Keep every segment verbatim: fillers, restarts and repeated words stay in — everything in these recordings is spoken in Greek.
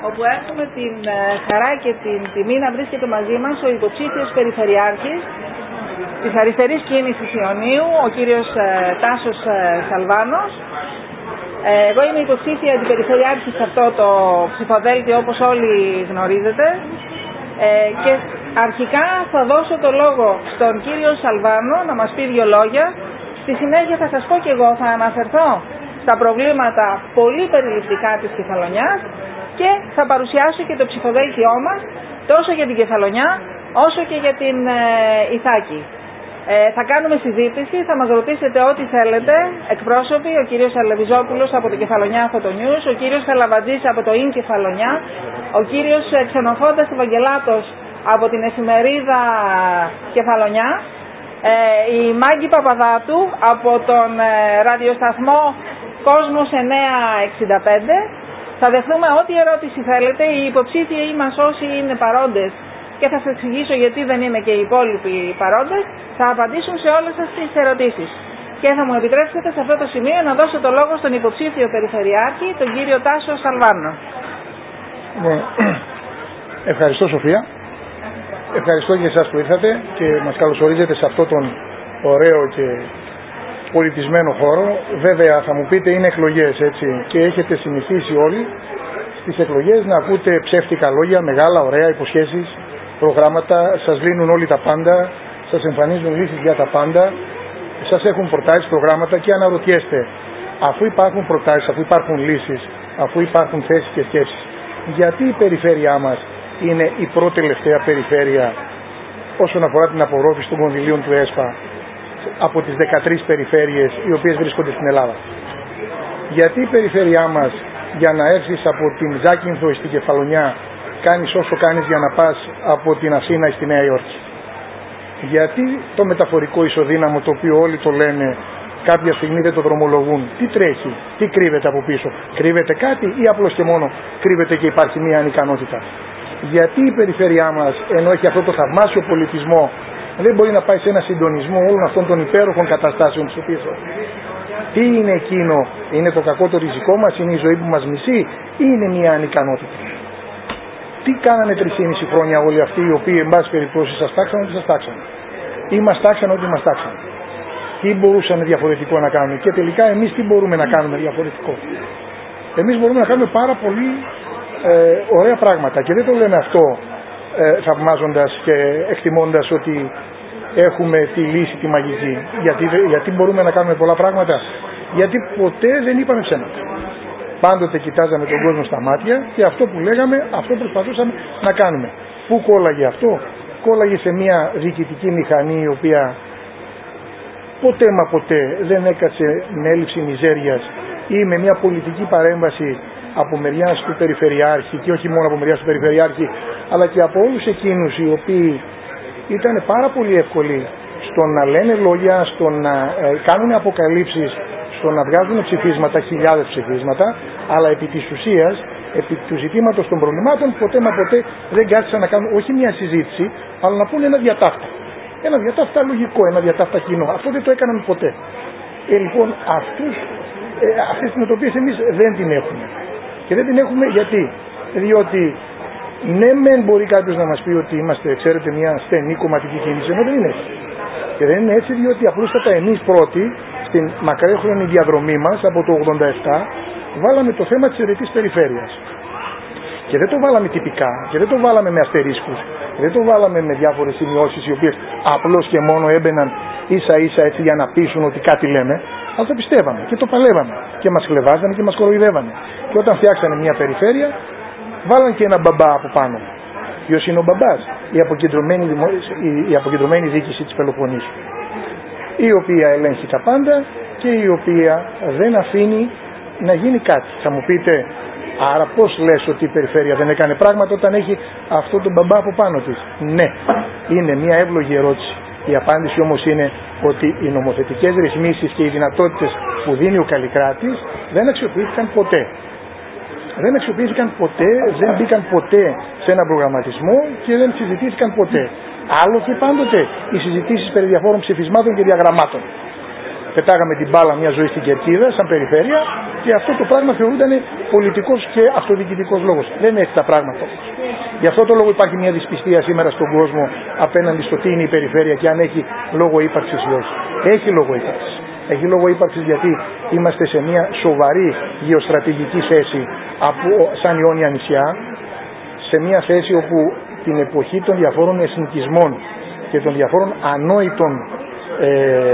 όπου έχουμε την χαρά και την τιμή να βρίσκεται μαζί μας ο υποψήφιος περιφερειάρχης της αριστερής κίνησης Ιωνίου, ο κύριος Τάσος Σαλβάνος. Εγώ είμαι υποψήφια αντιπεριφερειάρχη σε αυτό το ψηφοδέλτιο, όπως όλοι γνωρίζετε, και αρχικά θα δώσω το λόγο στον κύριο Σαλβάνο να μας πει δύο λόγια. Στη συνέχεια θα σας πω και εγώ, θα αναφερθώ στα προβλήματα πολύ περιληπτικά της Κεφαλονιάς και θα παρουσιάσω και το ψηφοδέλτιό μας τόσο για την Κεφαλονιά όσο και για την ε, Ιθάκη. Ε, θα κάνουμε συζήτηση, θα μας ρωτήσετε ό,τι θέλετε, εκπρόσωποι, ο κύριος Αλεβιζόπουλος από το Κεφαλονιά Φωτονιούς, ο κύριος Καλαβατζής από το ΙΝ Κεφαλονιά, ο κύριος Ξενοφώντας Ευαγγελάτος από την εφημερίδα Κεφαλονιά, ε, η Μάγκη Παπαδάτου από τον ε, ραδιοσταθμό Κόσμος εννιακόσια εξήντα πέντε. Θα δεχθούμε ό,τι ερώτηση θέλετε, οι υποψήφιοι μας όσοι είναι παρόντες, και θα σας εξηγήσω γιατί δεν είναι και οι υπόλοιποι παρόντες, θα απαντήσουν σε όλες σας τις ερωτήσεις. Και θα μου επιτρέψετε σε αυτό το σημείο να δώσω το λόγο στον υποψήφιο περιφερειάρχη, τον κύριο Τάσο Σαλβάνο. Ναι. Ευχαριστώ, Σοφία. Ευχαριστώ και εσάς που ήρθατε και μας καλωσορίζετε σε αυτόν τον ωραίο και πολιτισμένο χώρο. Βέβαια θα μου πείτε είναι εκλογές, έτσι, και έχετε συνηθίσει όλοι στις εκλογές να ακούτε ψεύτικα λόγια, μεγάλα, ωραία υποσχέσεις, προγράμματα, σας λύνουν όλοι τα πάντα, σας εμφανίζουν λύσεις για τα πάντα, σας έχουν προτάσεις, προγράμματα και αναρωτιέστε, αφού υπάρχουν προτάσεις, αφού υπάρχουν λύσεις, αφού υπάρχουν θέσεις και σκέψεις, γιατί η περιφέρειά μας είναι η πρώτη τελευταία περιφέρεια όσον αφορά την απορρόφηση των κονδυλίων του ΕΣΠΑ από τις δεκατρείς περιφέρειες οι οποίες βρίσκονται στην Ελλάδα. Γιατί η περιφέρειά μας, για να έρθεις από την Ζάκυνθο στην Κεφαλονιά, κάνεις όσο κάνεις για να πας από την Αθήνα στη Νέα Υόρκη. Γιατί το μεταφορικό ισοδύναμο, το οποίο όλοι το λένε, κάποια στιγμή δεν το δρομολογούν, τι τρέχει, τι κρύβεται από πίσω, κρύβεται κάτι ή απλώς και μόνο κρύβεται και υπάρχει μια ανικανότητα. Γιατί η περιφέρειά μας, ενώ έχει αυτό το θαυμάσιο πολιτισμό, δεν μπορεί να πάει σε ένα συντονισμό όλων αυτών των υπέροχων καταστάσεων τις οποίες έχουμε. Τι είναι εκείνο, είναι το κακό το ριζικό μας, είναι η ζωή που μας μισεί ή είναι μια ανικανότητα. Τι κάνανε τρεισήμισι χρόνια όλοι αυτοί οι οποίοι εν πάση περιπτώσει σας τάξαν ό,τι σας τάξαν. Ή μας τάξαν ό,τι μας τάξαν. Τι μπορούσαν διαφορετικό να κάνουν και τελικά εμείς τι μπορούμε να κάνουμε διαφορετικό. Εμείς μπορούμε να κάνουμε πάρα πολύ ε, ωραία πράγματα και δεν το λέμε αυτό ε, θαυμάζοντας και εκτιμώντας ότι έχουμε τη λύση τη μαγική. Γιατί, γιατί μπορούμε να κάνουμε πολλά πράγματα. Γιατί ποτέ δεν είπαμε ψέματα. Πάντοτε κοιτάζαμε τον κόσμο στα μάτια και αυτό που λέγαμε, αυτό προσπαθούσαμε να κάνουμε. Πού κόλλαγε αυτό? Κόλλαγε σε μια διοικητική μηχανή η οποία ποτέ μα ποτέ δεν έκατσε με έλλειψη μιζέριας ή με μια πολιτική παρέμβαση από μεριάς του Περιφερειάρχη, και όχι μόνο από μεριάς του Περιφερειάρχη, αλλά και από όλους εκείνους οι οποίοι ήταν πάρα πολύ εύκολοι στο να λένε λόγια, στο να ε, κάνουν αποκαλύψεις, στο να βγάζουν ψηφίσματα, χιλιάδες ψηφίσματα, αλλά επί της ουσίας, επί του ζητήματος των προβλημάτων, ποτέ μα ποτέ δεν κάθισαν να κάνουν όχι μια συζήτηση, αλλά να πούνε ένα διατάφτα. Ένα διατάφτα λογικό, ένα διατάφτα κοινό. Αυτό δεν το έκαναν ποτέ. Ε, λοιπόν, αυτούς, ε, αυτές τις νοοτροπίες εμείς δεν την έχουμε. Και δεν την έχουμε γιατί? Διότι ναι, μεν μπορεί κάποιος να μας πει ότι είμαστε, ξέρετε, μια στενή κομματική κίνηση, ενώ δεν είναι έτσι. Και δεν είναι έτσι διότι απλούστατα εμείς πρώτοι, στην μακραίχρονη διαδρομή μας από το ογδόντα επτά, βάλαμε το θέμα της αιρετής περιφέρειας. Και δεν το βάλαμε τυπικά, και δεν το βάλαμε με αστερίσκους, και δεν το βάλαμε με διάφορες σημειώσεις οι οποίες απλώς και μόνο έμπαιναν ίσα ίσα έτσι για να πείσουν ότι κάτι λέμε, αλλά το πιστεύαμε και το παλεύαμε. Και μας χλεβάζανε και μας κοροϊδεύανε. Και όταν φτιάξανε μια περιφέρεια, βάλαν και ένα μπαμπά από πάνω. Ποιος είναι ο μπαμπάς? Η αποκεντρωμένη, δημο... η αποκεντρωμένη διοίκηση της Πελοποννήσου, η οποία ελέγχει τα πάντα και η οποία δεν αφήνει να γίνει κάτι. Θα μου πείτε, άρα πώς λες ότι η περιφέρεια δεν έκανε πράγματα όταν έχει αυτό τον μπαμπά από πάνω της? Ναι, είναι μια εύλογη ερώτηση. Η απάντηση όμως είναι ότι οι νομοθετικές ρυθμίσεις και οι δυνατότητες που δίνει ο Καλλικράτης δεν αξιοποιήθηκαν ποτέ. Δεν αξιοποιήθηκαν ποτέ, δεν μπήκαν ποτέ σε ένα προγραμματισμό και δεν συζητήθηκαν ποτέ. Άλλοτε πάντοτε οι συζητήσεις περί διαφόρων ψηφισμάτων και διαγραμμάτων. πετάγαμε την μπάλα μια ζωή στην κερκίδα, σαν περιφέρεια, και αυτό το πράγμα θεωρούνταν πολιτικός και αυτοδιοικητικός λόγος. Δεν είναι έτσι τα πράγματα όμως. Γι' αυτό το λόγο υπάρχει μια δυσπιστία σήμερα στον κόσμο απέναντι στο τι είναι η περιφέρεια και αν έχει λόγο ύπαρξης ή όχι. Έχει λόγο ύπαρξης. Έχει λόγο ύπαρξης γιατί είμαστε σε μια σοβαρή γεωστρατηγική θέση από, σαν Ιόνια νησιά, σε μια θέση όπου την εποχή των διαφόρων εθνικισμών και των διαφόρων ανόητων ε,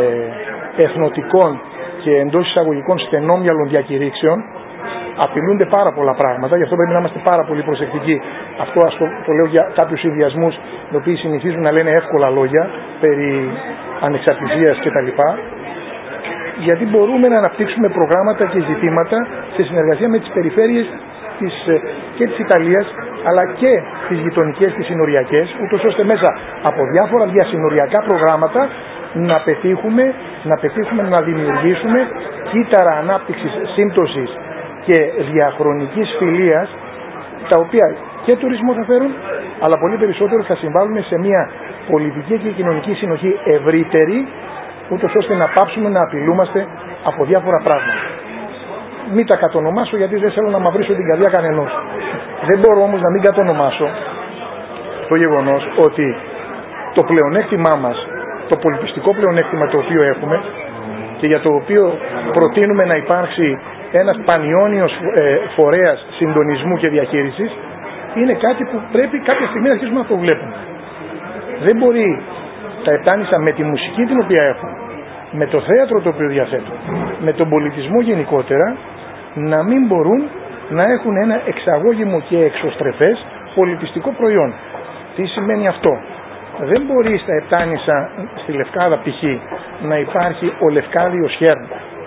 εθνοτικών και εντός εισαγωγικών στενόμυαλων διακηρύξεων απειλούνται πάρα πολλά πράγματα, γι' αυτό πρέπει να είμαστε πάρα πολύ προσεκτικοί. Αυτό ας το, το λέω για κάποιους συνδυασμούς οι οποίοι συνηθίζουν να λένε εύκολα λόγια περί ανεξαρτησίας κτλ. Γιατί μπορούμε να αναπτύξουμε προγράμματα και ζητήματα σε συνεργασία με τις περιφέρειες της, και της Ιταλίας αλλά και τις γειτονικές, τις συνοριακές, ούτως ώστε μέσα από διάφορα διασυνοριακά προγράμματα να πετύχουμε, να πετύχουμε να δημιουργήσουμε κύτταρα ανάπτυξης, σύμπτωσης και διαχρονικής φιλίας, τα οποία και τουρισμό θα φέρουν, αλλά πολύ περισσότερο θα συμβάλλουν σε μια πολιτική και κοινωνική συνοχή ευρύτερη, ούτως ώστε να πάψουμε να απειλούμαστε από διάφορα πράγματα. Μην τα κατονομάσω γιατί δεν θέλω να μαυρίσω την καρδιά κανενός. Δεν μπορώ όμως να μην κατονομάσω το γεγονός ότι το πλεονέκτημά μας, το πολιτιστικό πλεονέκτημα το οποίο έχουμε και για το οποίο προτείνουμε να υπάρξει ένας πανιόνιος ε, φορέας συντονισμού και διαχείρισης, είναι κάτι που πρέπει κάποια στιγμή να αρχίσουμε να το βλέπουμε. Δεν μπορεί τα Επτάνησα με τη μουσική την οποία έχουν, με το θέατρο το οποίο διαθέτουν, με τον πολιτισμό γενικότερα, να μην μπορούν να έχουν ένα εξαγώγημο και εξωστρεφές πολιτιστικό προϊόν. Τι σημαίνει αυτό? Δεν μπορεί στα Επτάνησα, στη Λευκάδα π.χ. να υπάρχει ο Λευκάδιος Χέρν,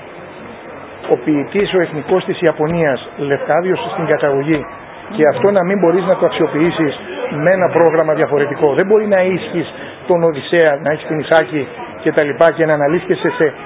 ο ποιητής ο εθνικός της Ιαπωνίας, Λευκάδιος στην καταγωγή, και αυτό να μην μπορείς να το αξιοποιήσεις με ένα πρόγραμμα διαφορετικό. Δεν μπορεί να ίσχυς τον Οδυσσέα, να έχεις την Ισάκη και τα λοιπά και να αναλύσκεσαι σε ε,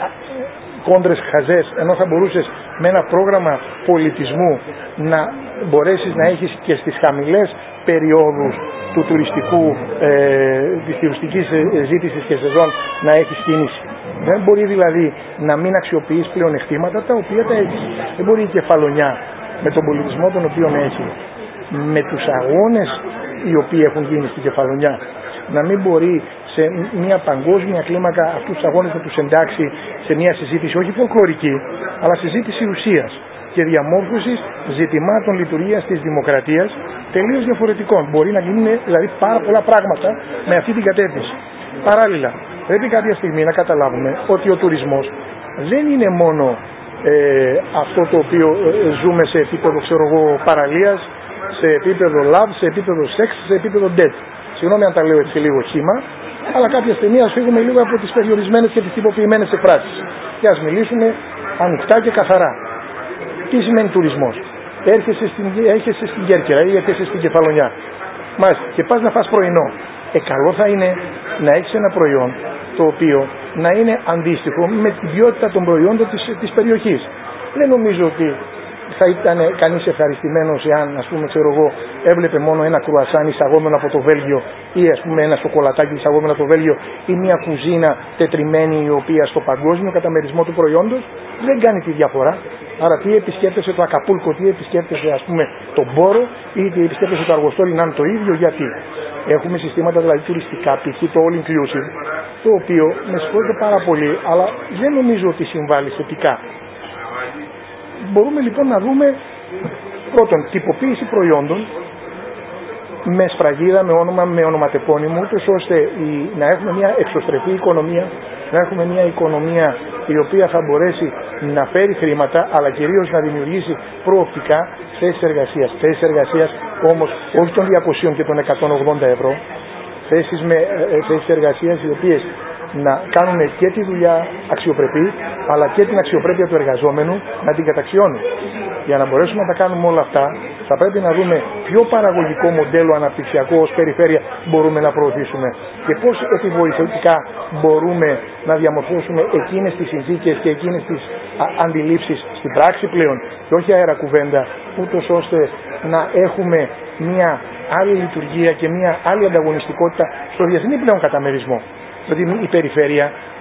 κόντρες χαζές, ενώ θα μπορούσες με ένα πρόγραμμα πολιτισμού να μπορέσεις να έχεις και στις χαμηλές περιόδους του τουριστικού, ε, της τουριστικής ζήτησης και σεζόν να έχεις κίνηση. Δεν μπορεί δηλαδή να μην αξιοποιείς πλεονεκτήματα τα οποία τα έχεις. Δεν μπορεί η Κεφαλονιά με τον πολιτισμό τον οποίο έχει, με τους αγώνες οι οποίοι έχουν γίνει στην Κεφαλονιά, να μην μπορεί σε μια παγκόσμια κλίμακα αυτούς τους αγώνες να τους εντάξει σε μια συζήτηση όχι φολκλωρική, αλλά συζήτηση ουσίας και διαμόρφωσης ζητημάτων λειτουργίας της δημοκρατίας τελείως διαφορετικών. Μπορεί να γίνουν δηλαδή πάρα πολλά πράγματα με αυτή την κατεύθυνση. Παράλληλα, πρέπει κάποια στιγμή να καταλάβουμε ότι ο τουρισμός δεν είναι μόνο ε, αυτό το οποίο ε, ζούμε σε επίπεδο, ξέρω εγώ, παραλίας, σε επίπεδο love, σε επίπεδο sex, σε επίπεδο death. Συγγνώμη αν τα λέω έτσι λίγο χύμα, αλλά κάποια στιγμή ας φύγουμε λίγο από τις περιορισμένες και τις τυποποιημένες εκφράσεις και ας μιλήσουμε ανοιχτά και καθαρά. Τι σημαίνει τουρισμός? Έρχεσαι στην, έρχεσαι στην Κέρκυρα ή έρχεσαι στην Κεφαλονιά, μάλιστα, και πας να φας πρωινό. Ε, καλό θα είναι να έχεις ένα προϊόν το οποίο να είναι αντίστοιχο με την ποιότητα των προϊόντων της, της περιοχής. Δεν νομίζω ότι θα ήταν κανείς ευχαριστημένος εάν, ας πούμε, ξέρω εγώ, έβλεπε μόνο ένα κρουασάν εισαγόμενο από το Βέλγιο ή, ας πούμε, ένα σοκολατάκι εισαγόμενο από το Βέλγιο ή μια κουζίνα τετριμένη η οποία στο παγκόσμιο καταμερισμό του προϊόντος δεν κάνει τη διαφορά. Άρα τι επισκέπτεσαι το Ακαπούλκο, τι επισκέπτεσαι, ας πούμε, τον Μπόρο ή τι επισκέπτεσαι το Αργοστόλι να είναι το ίδιο? Γιατί έχουμε συστήματα δηλαδή τουριστικά, π.χ. το all inclusive, το οποίο με συγχωρείτε πάρα πολύ, αλλά δεν νομίζω ότι συμβάλλει θετικά. Μπορούμε λοιπόν να δούμε πρώτον τυποποίηση προϊόντων με σφραγίδα, με όνομα, με ονοματεπώνυμο, ούτως ώστε η, να έχουμε μια εξωστρεφή οικονομία, να έχουμε μια οικονομία η οποία θα μπορέσει να φέρει χρήματα, αλλά κυρίως να δημιουργήσει προοπτικά θέσεις εργασίας. Θέσεις εργασίας όμως όχι των διακοσίων και των εκατόν ογδόντα ευρώ, θέσεις, με, ε, θέσεις εργασίας οι οποίες να κάνουν και τη δουλειά αξιοπρεπή, αλλά και την αξιοπρέπεια του εργαζόμενου να την καταξιώνουν. Για να μπορέσουμε να τα κάνουμε όλα αυτά, θα πρέπει να δούμε ποιο παραγωγικό μοντέλο αναπτυξιακό ως περιφέρεια μπορούμε να προωθήσουμε και πώς επιβοηθητικά μπορούμε να διαμορφώσουμε εκείνες τις συνθήκες και εκείνες τις αντιλήψεις στην πράξη πλέον και όχι αέρα κουβέντα, ούτως ώστε να έχουμε μια άλλη λειτουργία και μια άλλη ανταγωνιστικότητα στο διεθνή πλέον καταμερισμό. Δηλαδή η περιφέρεια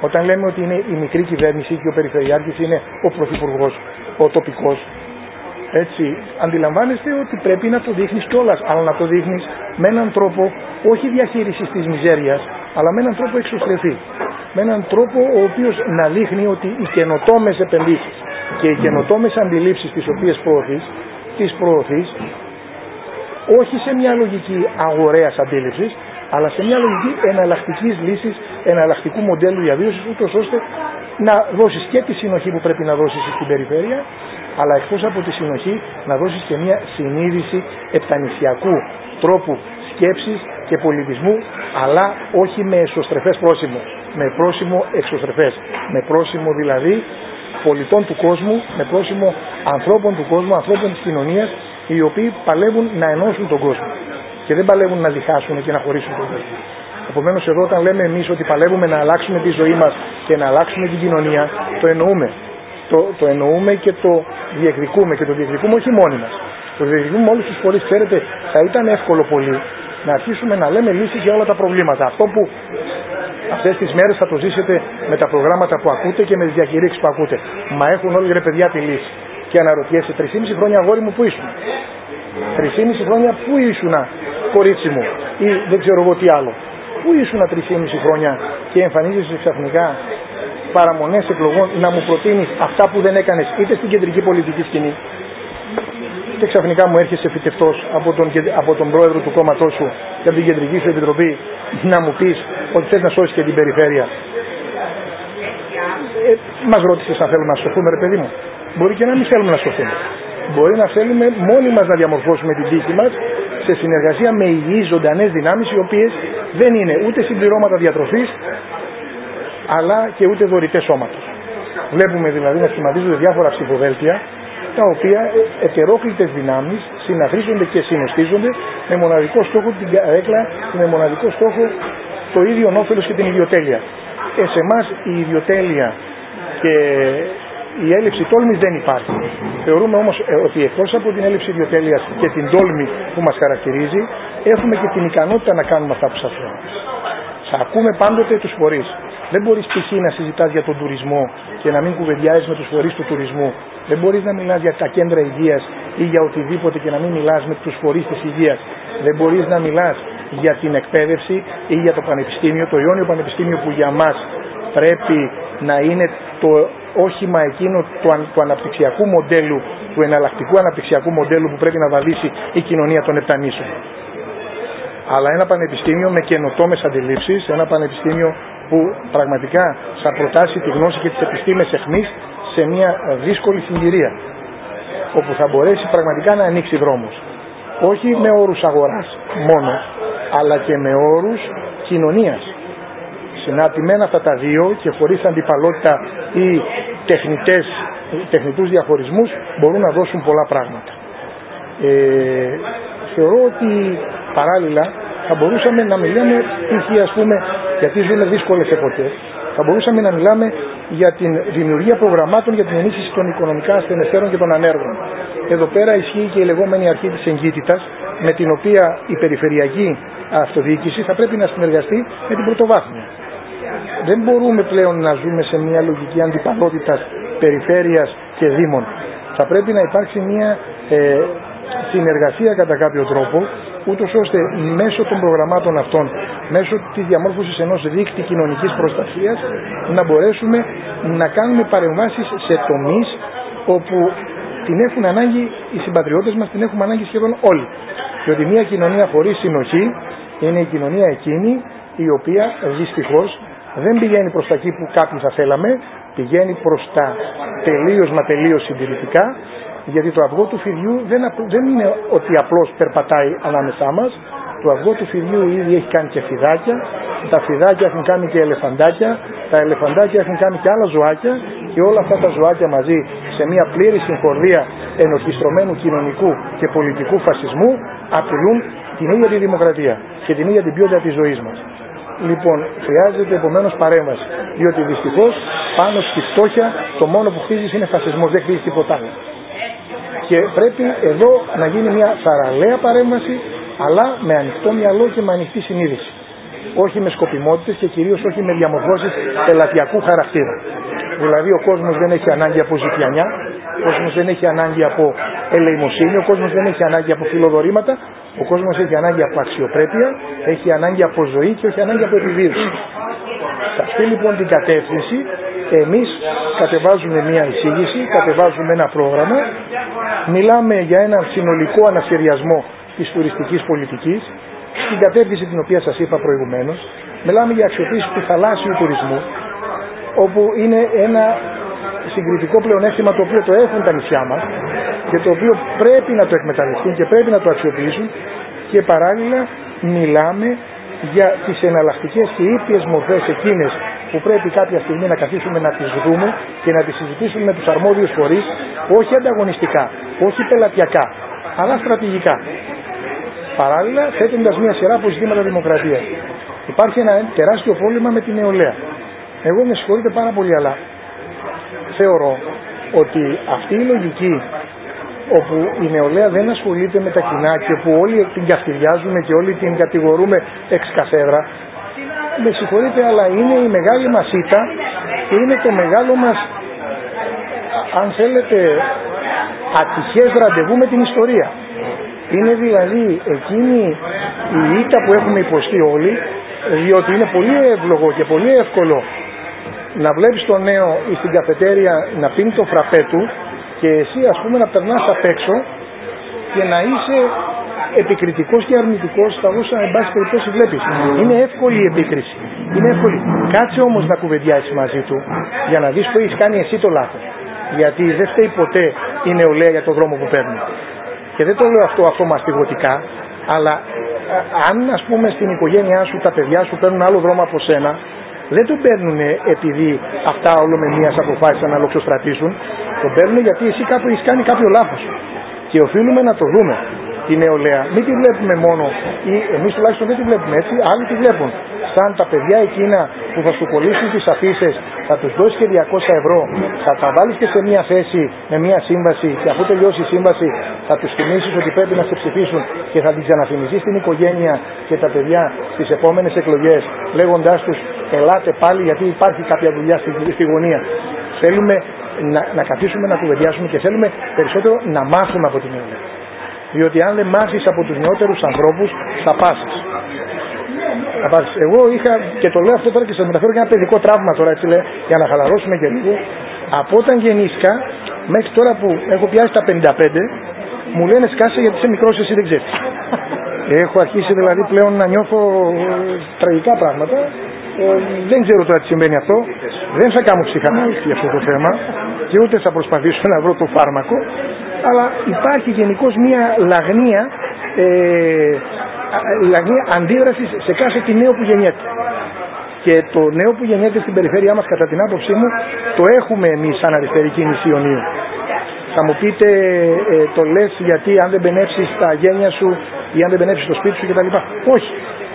Όταν λέμε ότι είναι η μικρή κυβέρνηση και ο περιφερειάρχης είναι ο πρωθυπουργός, ο τοπικός, έτσι, αντιλαμβάνεστε ότι πρέπει να το δείχνεις κιόλας, αλλά να το δείχνεις με έναν τρόπο όχι διαχείρισης της μιζέριας, αλλά με έναν τρόπο εξωστρεφή. Με έναν τρόπο ο οποίος να δείχνει ότι οι καινοτόμες επενδύσεις και οι καινοτόμες αντιλήψεις τις οποίες προωθείς, τις προωθείς όχι σε μια λογική αγορέας αντίληψης, αλλά σε μια λογική εναλλακτικής λύσης, εναλλακτικού μοντέλου διαβίωσης, ούτως ώστε να δώσεις και τη συνοχή που πρέπει να δώσεις στην περιφέρεια, αλλά εκτός από τη συνοχή να δώσεις και μια συνείδηση επτανησιακού τρόπου σκέψης και πολιτισμού, αλλά όχι με εσωστρεφές πρόσημο, με πρόσημο εξωστρεφές, με πρόσημο δηλαδή πολιτών του κόσμου, με πρόσημο ανθρώπων του κόσμου, ανθρώπων της κοινωνίας, οι οποίοι παλεύουν να ενώσουν τον κόσμο και δεν παλεύουν να διχάσουν και να χωρίσουν τον κόσμο. Επομένως εδώ όταν λέμε εμείς ότι παλεύουμε να αλλάξουμε τη ζωή μας και να αλλάξουμε την κοινωνία, το εννοούμε. Το, το εννοούμε και το διεκδικούμε και το διεκδικούμε όχι μόνοι μας. Το διεκδικούμε όλους τους φορείς. Ξέρετε, θα ήταν εύκολο πολύ να αρχίσουμε να λέμε λύσεις για όλα τα προβλήματα. Αυτό που αυτές τις μέρες θα το ζήσετε με τα προγράμματα που ακούτε και με τις διακηρύξεις που ακούτε. Μα έχουν όλοι ρε παιδιά τη λύση. Και αναρωτιέσαι, τρεισήμισι χρόνια αγόρι μου που ήσουν. Τρεισήμισι χρόνια που ήσουνα κορίτσι μου ή δεν ξέρω εγώ τι άλλο. Πού ήσουνα τρεισήμισι χρόνια και εμφανίζεσαι ξαφνικά παραμονές εκλογών να μου προτείνεις αυτά που δεν έκανες είτε στην κεντρική πολιτική σκηνή, είτε ξαφνικά μου έρχεσαι φυτευτός από τον, από τον πρόεδρο του κόμματός σου και από την κεντρική σου επιτροπή να μου πεις ότι θες να σώσεις και την περιφέρεια. Ε, μας ρώτησες αν θέλουμε να σωθούμε ρε παιδί μου. Μπορεί και να μην θέλουμε να σωθούμε. Μπορεί να θέλουμε μόνοι μας να διαμορφώσουμε την τύχη μας σε συνεργασία με υγιείς ζωντανές δυνάμεις οι οποίες δεν είναι ούτε συμπληρώματα διατροφής αλλά και ούτε δωρητές σώματος. Βλέπουμε δηλαδή να σχηματίζονται διάφορα ψηφοδέλτια τα οποία ετερόκλητες δυνάμεις συναθρίζονται και συνοστίζονται με μοναδικό στόχο την καρέκλα, με μοναδικό στόχο το ίδιο όφελος και την ιδιοτέλεια. Ε, σε εμάς η ιδιοτέλεια και η έλλειψη τόλμης δεν υπάρχει. Θεωρούμε όμως ότι εκτός από την έλλειψη ιδιοτέλειας και την τόλμη που μας χαρακτηρίζει, έχουμε και την ικανότητα να κάνουμε αυτά που σας λέω. Θα ακούμε πάντοτε τους φορείς. Δεν μπορείς π.χ. να συζητάς για τον τουρισμό και να μην κουβεντιάζεις με τους φορείς του τουρισμού. Δεν μπορείς να μιλάς για τα κέντρα υγείας ή για οτιδήποτε και να μην μιλάς με τους φορείς της υγείας. Δεν μπορείς να μιλάς για την εκπαίδευση ή για το πανεπιστήμιο, το Ιόνιο Πανεπιστήμιο που για μας πρέπει να είναι το όχημα εκείνο του, αν, του αναπτυξιακού μοντέλου, του εναλλακτικού αναπτυξιακού μοντέλου που πρέπει να βαδίσει η κοινωνία των επτανήσεων. Αλλά ένα πανεπιστήμιο με καινοτόμες αντιλήψεις, ένα πανεπιστήμιο που πραγματικά θα προτάσει τη γνώση και τις επιστήμες αιχμής σε μια δύσκολη συγκυρία, όπου θα μπορέσει πραγματικά να ανοίξει δρόμους. Όχι με όρους αγοράς μόνο, αλλά και με όρους κοινωνίας. Συναντημένα αυτά τα δύο και χωρίς αντιπαλότητα ή τεχνητές, τεχνητούς διαχωρισμούς μπορούν να δώσουν πολλά πράγματα. Ε, θεωρώ ότι παράλληλα θα μπορούσαμε να μιλάμε π.χ. ας πούμε, γιατί ζούμε δύσκολες εποχές, θα μπορούσαμε να μιλάμε για την δημιουργία προγραμμάτων για την ενίσχυση των οικονομικά ασθενεστέρων και των ανέργων. Εδώ πέρα ισχύει και η λεγόμενη αρχή της εγκύτητας, με την οποία η περιφερειακή αυτοδιοίκηση θα πρέπει να συνεργαστεί με την πρωτοβάθμια. Δεν μπορούμε πλέον να ζούμε σε μια λογική αντιπαλότητας περιφέρειας και δήμων. Θα πρέπει να υπάρξει μια ε, συνεργασία κατά κάποιο τρόπο, ούτως ώστε μέσω των προγραμμάτων αυτών, μέσω της διαμόρφωσης ενός δίκτυ κοινωνικής προστασίας, να μπορέσουμε να κάνουμε παρεμβάσεις σε τομείς όπου την έχουν ανάγκη οι συμπατριώτες μας, την έχουμε ανάγκη σχεδόν όλοι. Διότι μια κοινωνία χωρίς συνοχή είναι η κοινωνία εκείνη η οποία δυστυχώς δεν πηγαίνει προς τα εκεί που κάποιοι θα θέλαμε, πηγαίνει προς τα τελείως μα τελείως συντηρητικά, γιατί το αυγό του φιδιού δεν, δεν είναι ότι απλώς περπατάει ανάμεσά μας. Το αυγό του φιδιού ήδη έχει κάνει και φιδάκια, τα φιδάκια έχουν κάνει και ελεφαντάκια, τα ελεφαντάκια έχουν κάνει και άλλα ζωάκια και όλα αυτά τα ζωάκια μαζί σε μια πλήρη συγχορδία ενορχιστρωμένου κοινωνικού και πολιτικού φασισμού απειλούν την ίδια τη δημοκρατία και την ίδια την ποιότητα της ζωής μας. Λοιπόν, χρειάζεται επομένως παρέμβαση, διότι δυστυχώς πάνω στη φτώχεια το μόνο που χτίζεις είναι φασισμός, δεν χτίζεις τίποτα άλλο. Και πρέπει εδώ να γίνει μια θαραλέα παρέμβαση, αλλά με ανοιχτό μυαλό και με ανοιχτή συνείδηση. όχι με σκοπιμότητες και κυρίως όχι με διαμορφώσεις πελατειακού χαρακτήρα. Δηλαδή ο κόσμος δεν έχει ανάγκη από ζητιανιά, ο κόσμος δεν έχει ανάγκη από ελεημοσύνη, ο κόσμος δεν έχει ανάγκη από φιλοδορήματα, ο κόσμος έχει ανάγκη από αξιοπρέπεια, έχει ανάγκη από ζωή και όχι ανάγκη από επιβίωση. Σε αυτή λοιπόν την κατεύθυνση εμείς κατεβάζουμε μια εισήγηση, κατεβάζουμε ένα πρόγραμμα, μιλάμε για ένα συνολικό ανασχεδιασμό της τουριστικής πολιτικής, στην κατεύθυνση την οποία σας είπα προηγουμένως, μιλάμε για αξιοποίηση του θαλάσσιου τουρισμού, όπου είναι ένα συγκριτικό πλεονέκτημα το οποίο το έχουν τα νησιά μας και το οποίο πρέπει να το εκμεταλλευτούν και πρέπει να το αξιοποιήσουν, και παράλληλα μιλάμε για τις εναλλακτικές και ήπιες μορφές εκείνες που πρέπει κάποια στιγμή να καθίσουμε να τις δούμε και να τις συζητήσουμε με τους αρμόδιους φορείς, όχι ανταγωνιστικά, όχι πελατειακά, αλλά στρατηγικά. Παράλληλα θέτοντας μια σειρά από ζητήματα δημοκρατίας. Υπάρχει ένα τεράστιο πρόβλημα με την νεολαία. Εγώ με συγχωρείτε πάρα πολύ, αλλά θεωρώ ότι αυτή η λογική όπου η νεολαία δεν ασχολείται με τα κοινά και που όλοι την καυτηριάζουμε και όλοι την κατηγορούμε εξ καθέδρα, με συγχωρείτε, αλλά είναι η μεγάλη μας ήττα και είναι το μεγάλο μας, αν θέλετε, ατυχές ραντεβού με την ιστορία. Είναι δηλαδή εκείνη η ήττα που έχουμε υποστεί όλοι, διότι είναι πολύ εύλογο και πολύ εύκολο να βλέπεις τον νέο στην καφετέρια να πίνει το φραπέ του και εσύ ας πούμε να περνάς απ' έξω και να είσαι επικριτικός και αρνητικός στα όσα εν πάση περιπτώσει βλέπεις. Είναι εύκολη η επίκριση. Είναι εύκολη. Κάτσε όμως να κουβεντιάσεις μαζί του για να δεις που έχεις κάνει εσύ το λάθος. Γιατί δεν φταίει ποτέ η νεολαία για τον δρόμο που παίρνει. Και δεν το λέω αυτό αυτομαστιγωτικά, αλλά αν ας πούμε στην οικογένειά σου τα παιδιά σου παίρνουν άλλο δρόμο από σένα, δεν τον παίρνουν επειδή αυτά όλο με μίας αποφάσισαν να λοξοστρατήσουν. Τον παίρνουν γιατί εσύ κάπου έχεις κάνει κάποιο λάθος. Και οφείλουμε να το δούμε. Τη νεολαία μην τη βλέπουμε μόνο, ή εμείς τουλάχιστον δεν τη βλέπουμε έτσι, άλλοι τη βλέπουν. Σαν τα παιδιά εκείνα που θα σου κολλήσουν τις αφίσες, θα τους δώσεις και διακόσια ευρώ, θα τα βάλεις και σε μια θέση με μια σύμβαση και αφού τελειώσει η σύμβαση θα τους θυμίσεις ότι πρέπει να σε ψηφίσουν και θα την ξαναθυμηθείς στην οικογένεια και τα παιδιά στις επόμενες εκλογές λέγοντάς τους ελάτε πάλι γιατί υπάρχει κάποια δουλειά στη, στη γωνία. Θέλουμε να, να καθίσουμε να κουβεντιάσουμε και θέλουμε περισσότερο να μάθουμε από την νεολαία. Διότι αν δεν μάθεις από τους νεότερους ανθρώπους θα πάσεις. θα πάσεις. Εγώ είχα, και το λέω αυτό τώρα και σας μεταφέρω και ένα παιδικό τραύμα τώρα έτσι λέει, για να χαλαρώσουμε και λίγο. Από όταν γεννήθηκα μέχρι τώρα που έχω πιάσει τα πενήντα πέντε μου λένε σκάσε γιατί είσαι μικρός εσύ δεν ξέρεις. Έχω αρχίσει δηλαδή πλέον να νιώθω τραγικά πράγματα. Ε, δεν ξέρω τώρα τι συμβαίνει αυτό. Δεν θα κάνω ψυχανάλυση για αυτό το θέμα και ούτε θα προσπαθήσω να βρω το φάρμακο. Αλλά υπάρχει γενικώς μια λαγνία, ε, λαγνία αντίδρασης σε κάθε τι νέο που γεννιέται. Και το νέο που γεννιέται στην περιφέρειά μας κατά την άποψή μου το έχουμε εμείς σαν αριστερή κίνηση Ιωνίου. Θα μου πείτε ε, το λες γιατί αν δεν μπενεύσεις τα γένια σου ή αν δεν μπενεύσεις το σπίτι σου κτλ. Όχι.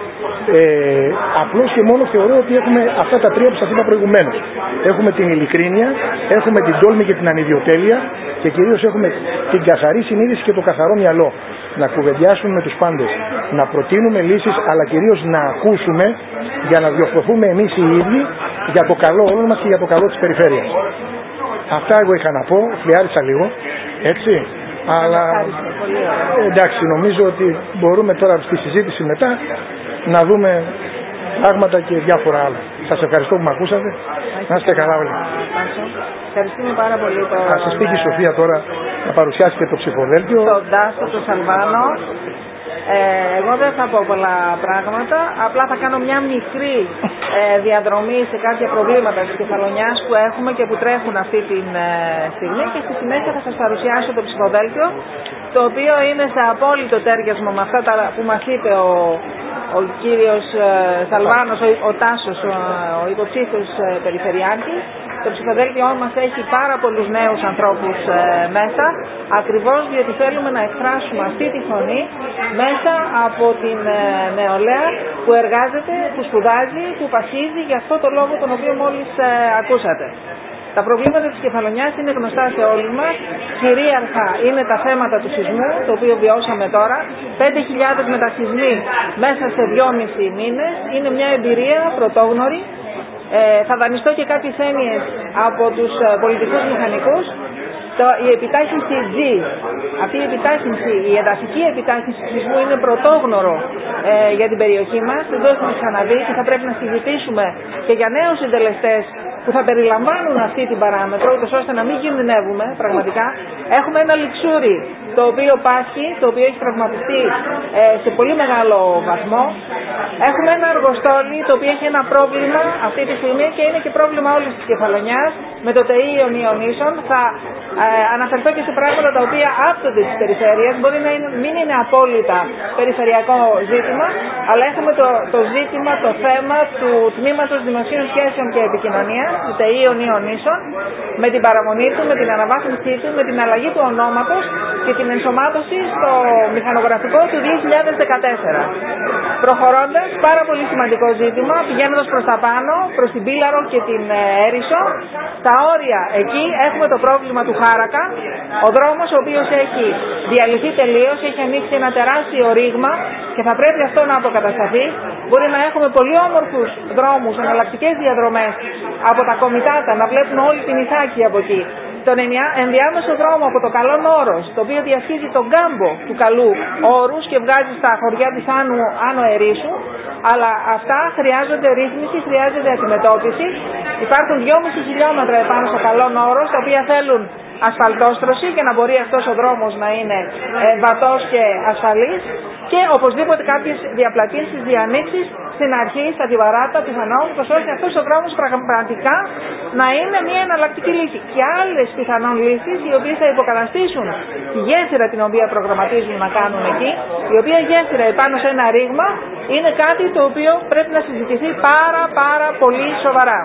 Ε, απλώς και μόνο θεωρώ ότι έχουμε αυτά τα τρία που σας είπα προηγουμένως. Έχουμε την ειλικρίνεια, έχουμε την τόλμη και την ανιδιοτέλεια και κυρίως έχουμε την καθαρή συνείδηση και το καθαρό μυαλό. Να κουβεντιάσουμε με τους πάντες, να προτείνουμε λύσεις αλλά κυρίως να ακούσουμε για να διορθωθούμε εμείς οι ίδιοι για το καλό όλων μας και για το καλό της περιφέρειας. Αυτά εγώ είχα να πω, φλιάρισα λίγο, έτσι. Αλλά εντάξει, νομίζω ότι μπορούμε τώρα στη συζήτηση μετά να δούμε πράγματα και διάφορα άλλα. Σας ευχαριστώ που με ακούσατε. Να είστε καλά όλοι. Ευχαριστούμε πάρα πολύ. Το... Θα σας πει και η Σοφία τώρα να παρουσιάσει και το ψηφοδέλτιο. Τον Τάσο, τον Σαλβάνο. Ε, εγώ δεν θα πω πολλά πράγματα. Απλά θα κάνω μια μικρή ε, διαδρομή σε κάποια προβλήματα της Κεφαλονιάς που έχουμε και που τρέχουν αυτή τη ε, στιγμή και στη συνέχεια θα σας παρουσιάσω το ψηφοδέλτιο, το οποίο είναι σε απόλυτο τέριασμα με αυτά τα, που μας είπε ο, ο κύριος ε, Σαλβάνος, ο, ο Τάσος, ο, ο υποψήφιος ε, περιφερειάρχης. Το ψηφοδέλτιό μας έχει πάρα πολλούς νέους ανθρώπους ε, μέσα, ακριβώς διότι θέλουμε να εκφράσουμε αυτή τη φωνή μέσα από την ε, νεολαία που εργάζεται, που σπουδάζει, που πασχίζει για αυτό το λόγο τον οποίο μόλις ε, ακούσατε. Τα προβλήματα της Κεφαλονιάς είναι γνωστά σε όλους μας. Κυρίαρχα είναι τα θέματα του σεισμού, το οποίο βιώσαμε τώρα. πέντε χιλιάδες μετασεισμοί μέσα σε δυόμισι μήνες. Είναι μια εμπειρία πρωτόγνωρη. Ε, θα δανειστώ και κάποιες έννοιες από τους πολιτικούς μηχανικούς. Το, η επιτάχυνση G, αυτή η επιτάχυνση, η εδαφική επιτάχυνση του σεισμού είναι πρωτόγνωρο ε, για την περιοχή μας. Δεν το έχουμε ξαναδεί και θα πρέπει να συζητήσουμε και για νέους συντελεστές που θα περιλαμβάνουν αυτή την παράμετρο, ούτως ώστε να μην κινδυνεύουμε πραγματικά. Έχουμε ένα λιξούρι το οποίο πάσχει, το οποίο έχει τραυματιστεί ε, σε πολύ μεγάλο βαθμό. Έχουμε ένα αργοστόλι το οποίο έχει ένα πρόβλημα αυτή τη στιγμή και είναι και πρόβλημα όλης της Κεφαλονιάς με το ΤΕΙ Ιωνίων Ίσων. Θα ε, αναφερθώ και σε πράγματα τα οποία άπτονται της περιφέρειας. Μπορεί να είναι, μην είναι απόλυτα περιφερειακό ζήτημα, αλλά έχουμε το, το ζήτημα, το θέμα του Τμήματος Δημοσίων Σχέσεων και Επικοινωνίας, του ΤΕΙ Ιωνίων Ίσων, με την παραμονή του, με την αναβάθμισή του, με την αλλαγή του ονόματος και την ενσωμάτωση στο μηχανογραφικό του δύο χιλιάδες δεκατέσσερα. Προχωρώντας, πάρα πολύ σημαντικό ζήτημα, πηγαίνοντας προς τα πάνω, προς την Πύλαρο και την Έρισσο, στα όρια εκεί έχουμε το πρόβλημα του Χάρακα, ο δρόμος ο οποίος έχει διαλυθεί τελείως, έχει ανοίξει ένα τεράστιο ρήγμα και θα πρέπει αυτό να αποκατασταθεί. Μπορεί να έχουμε πολύ όμορφους δρόμους, εναλλακτικές διαδρομές από τα Κομιτάτα, να βλέπουμε όλη την Ιθάκη από εκεί. Τον ενδιάμεσο δρόμο από το Καλόν Όρος, το οποίο διασχίζει τον κάμπο του Καλού Όρους και βγάζει στα χωριά της Άνω, Άνω Ερήσου, αλλά αυτά χρειάζονται ρύθμιση, χρειάζονται αντιμετώπιση. Υπάρχουν δυόμισι χιλιόμετρα επάνω στο Καλόν Όρος, τα οποία θέλουν ασφαλτόστρωση για να μπορεί αυτός ο δρόμος να είναι ε, βατός και ασφαλής και οπωσδήποτε κάποιες διαπλατήσεις, διανοίξεις στην αρχή, στα τυβαράτα, πιθανόν, ώστε αυτός ο δρόμος πραγματικά να είναι μια εναλλακτική λύση. Και άλλες πιθανόν λύσεις, οι οποίες θα υποκαταστήσουν τη γέφυρα την οποία προγραμματίζουν να κάνουν εκεί, η οποία γέφυρα επάνω σε ένα ρήγμα είναι κάτι το οποίο πρέπει να συζητηθεί πάρα πάρα πολύ σοβαρά.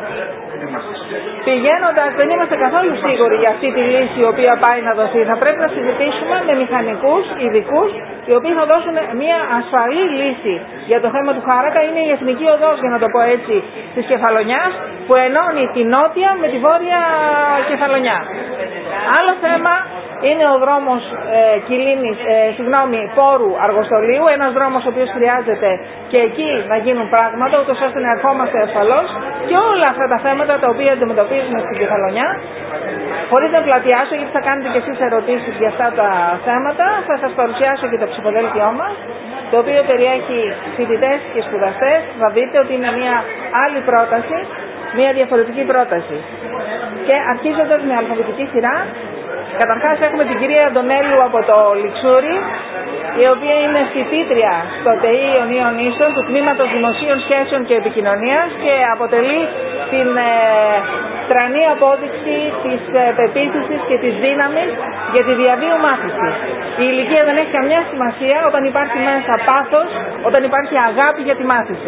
Πηγαίνοντας, δεν είμαστε καθόλου σίγουροι για αυτή τη λύση η οποία πάει να δοθεί. Θα πρέπει να συζητήσουμε με μηχανικούς, ειδικούς, οι οποίοι θα δώσουν μια ασφαλή λύση για το θέμα του Χάρακα. Είναι η εθνική οδός, για να το πω έτσι, της Κεφαλονιάς, που ενώνει τη νότια με τη βόρεια Κεφαλονιά. Άλλο θέμα είναι ο δρόμος ε, Κιλίνης, ε, συγγνώμη, Πόρου Αργοστολίου, ένας δρόμος ο οποίος χρειάζεται και εκεί να γίνουν πράγματα, ούτως ώστε να ερχόμαστε ασφαλώς, και όλα αυτά τα θέματα τα οποία αντιμετωπίζουμε στην Κεφαλονιά. Χωρίς να πλατιάσω, γιατί θα κάνετε και εσείς ερωτήσεις για αυτά τα θέματα, θα σας παρουσιάσω και το ψηφοδέλτιό μας, το οποίο περιέχει φοιτητές και σπουδαστές. Θα δείτε ότι είναι μια άλλη πρόταση, μια διαφορετική πρόταση. Και αρχίζοντας με αλφαβητική σειρά, καταρχάς έχουμε την κυρία Αντωνέλου από το Λιξούρι, η οποία είναι φοιτήτρια στο ΤΕΙ Ιωνίων Ίσων του Τμήματος Δημοσίων Σχέσεων και Επικοινωνίας και αποτελεί την ε, τρανή απόδειξη της ε, πεποίθησης και της δύναμης για τη διαβίου μάθηση. Η ηλικία δεν έχει καμιά σημασία όταν υπάρχει μέσα πάθος, όταν υπάρχει αγάπη για τη μάθηση.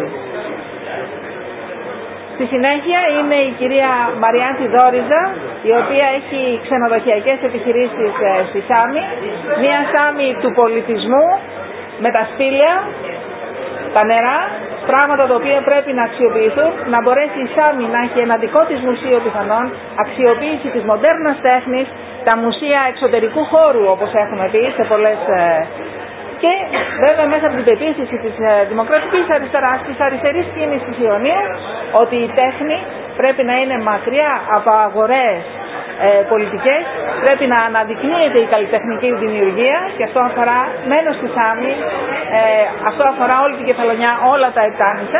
Στη συνέχεια είναι η κυρία Μαριάνθη Δόριζα, η οποία έχει ξενοδοχειακές επιχειρήσεις στη Σάμι, μια Σάμι του πολιτισμού με τα σπήλαια, τα νερά, πράγματα τα οποία πρέπει να αξιοποιηθούν, να μπορέσει η Σάμι να έχει ένα δικό της μουσείο πιθανόν, αξιοποίηση της μοντέρνας τέχνης, τα μουσεία εξωτερικού χώρου όπως έχουμε πει σε πολλές. Και βέβαια μέσα από την πεποίθηση της δημοκρατικής αριστεράς, της αριστερής κίνησης Ιωνίου, ότι η τέχνη πρέπει να είναι μακριά από αγορές ε, πολιτικές, πρέπει να αναδεικνύεται η καλλιτεχνική δημιουργία και αυτό αφορά μένω στη Σάμι, ε, αυτό αφορά όλη την Κεφαλονιά, όλα τα Επτάνησα.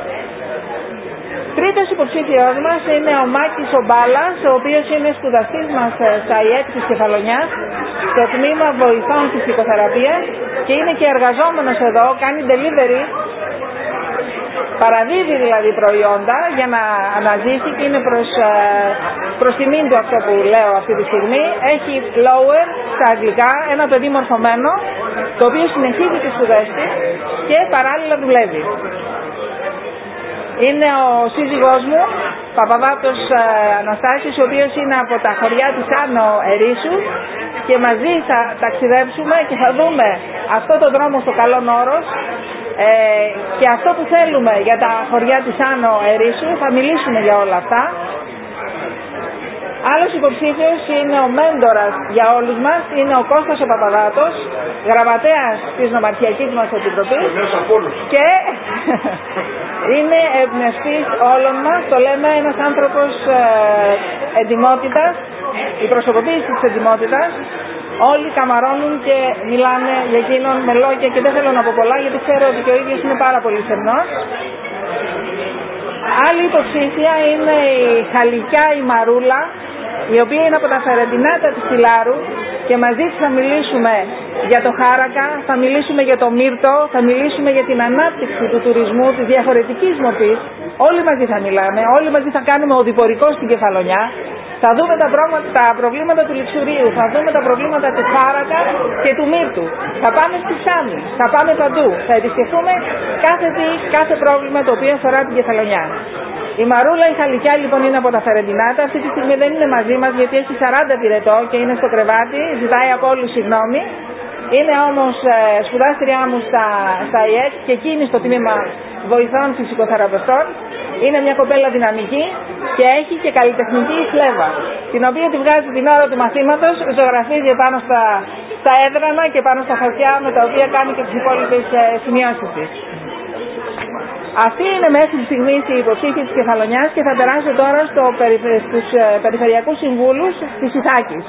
Τρίτος υποψήφιος μας είναι ο Μάκης Ομπάλας, ο οποίος είναι σπουδαστής μας στα ΙΕΚ της Κεφαλονιάς, στο τμήμα βοηθών φυσικοθεραπείας και είναι και εργαζόμενος εδώ, κάνει delivery, παραδίδει δηλαδή προϊόντα για να αναζήσει και είναι προς, προς τιμήν του αυτό που λέω αυτή τη στιγμή. Έχει lower στα αγγλικά, ένα παιδί μορφωμένο, το οποίο συνεχίζει τις σπουδές του και παράλληλα δουλεύει. Είναι ο σύζυγός μου, Παπαδάτος ε, Αναστάσης, ο οποίος είναι από τα χωριά της Άνω Ερήσου και μαζί θα ταξιδέψουμε και θα δούμε αυτό το δρόμο στο Καλόν Όρος ε, και αυτό που θέλουμε για τα χωριά της Άνω Ερήσου. Θα μιλήσουμε για όλα αυτά. Άλλος υποψήφιος είναι ο μέντορας για όλους μας, είναι ο Κώστας ο Παπαδάτος, γραμματέας της Νομαρχιακής μας Επιτροπής και είναι εμπνευστής όλων μας, το λέμε ένας άνθρωπος ε, εντιμότητας, η προσωποποίηση της εντιμότητας. Όλοι καμαρώνουν και μιλάνε για εκείνον με λόγια και δεν θέλω να πω πολλά γιατί ξέρω ότι και ο ίδιος είναι πάρα πολύ σεμνός. Άλλη υποψήφια είναι η Χαλικιά η Μαρούλα, η οποία είναι από τα Φερεντινάτα της Πιλάρου και μαζί της θα μιλήσουμε για το Χάρακα, θα μιλήσουμε για το Μύρτο, θα μιλήσουμε για την ανάπτυξη του τουρισμού, της διαφορετικής μορφής. Όλοι μαζί θα μιλάμε, όλοι μαζί θα κάνουμε οδηπορικό στην Κεφαλονιά. Θα δούμε τα, πρόγμα... τα προβλήματα του Λιξουρίου, θα δούμε τα προβλήματα του Χάρακα και του Μύρτου. Θα πάμε στη Σάμι, θα πάμε παντού. Θα επισκεφτούμε κάθε τι, κάθε πρόβλημα το οποίο αφορά την Κεφαλονιά. Η Μαρούλα η Χαλικιά λοιπόν είναι από τα Φερεντινάτα. Αυτή τη στιγμή δεν είναι μαζί μας γιατί έχει σαράντα πυρετό και είναι στο κρεβάτι. Ζητάει από όλους συγγνώμη. Είναι όμως ε, σπουδάστριά μου στα, στα ι ε τ και εκείνη στο τμήμα βοηθών φυσικοθεραπευτών. Είναι μια κοπέλα δυναμική και έχει και καλλιτεχνική φλέβα, την οποία τη βγάζει την ώρα του μαθήματος, ζωγραφίζει πάνω στα, στα έδρανα και πάνω στα χαρτιά με τα οποία κάνει και τις υπόλοιπες ε, σημειώσεις της. Αυτή είναι μέχρι τη στιγμή η υποψήφια της Κεφαλονιάς και θα περάσω τώρα στο, στους ε, περιφερειακούς συμβούλους της Ιθάκης.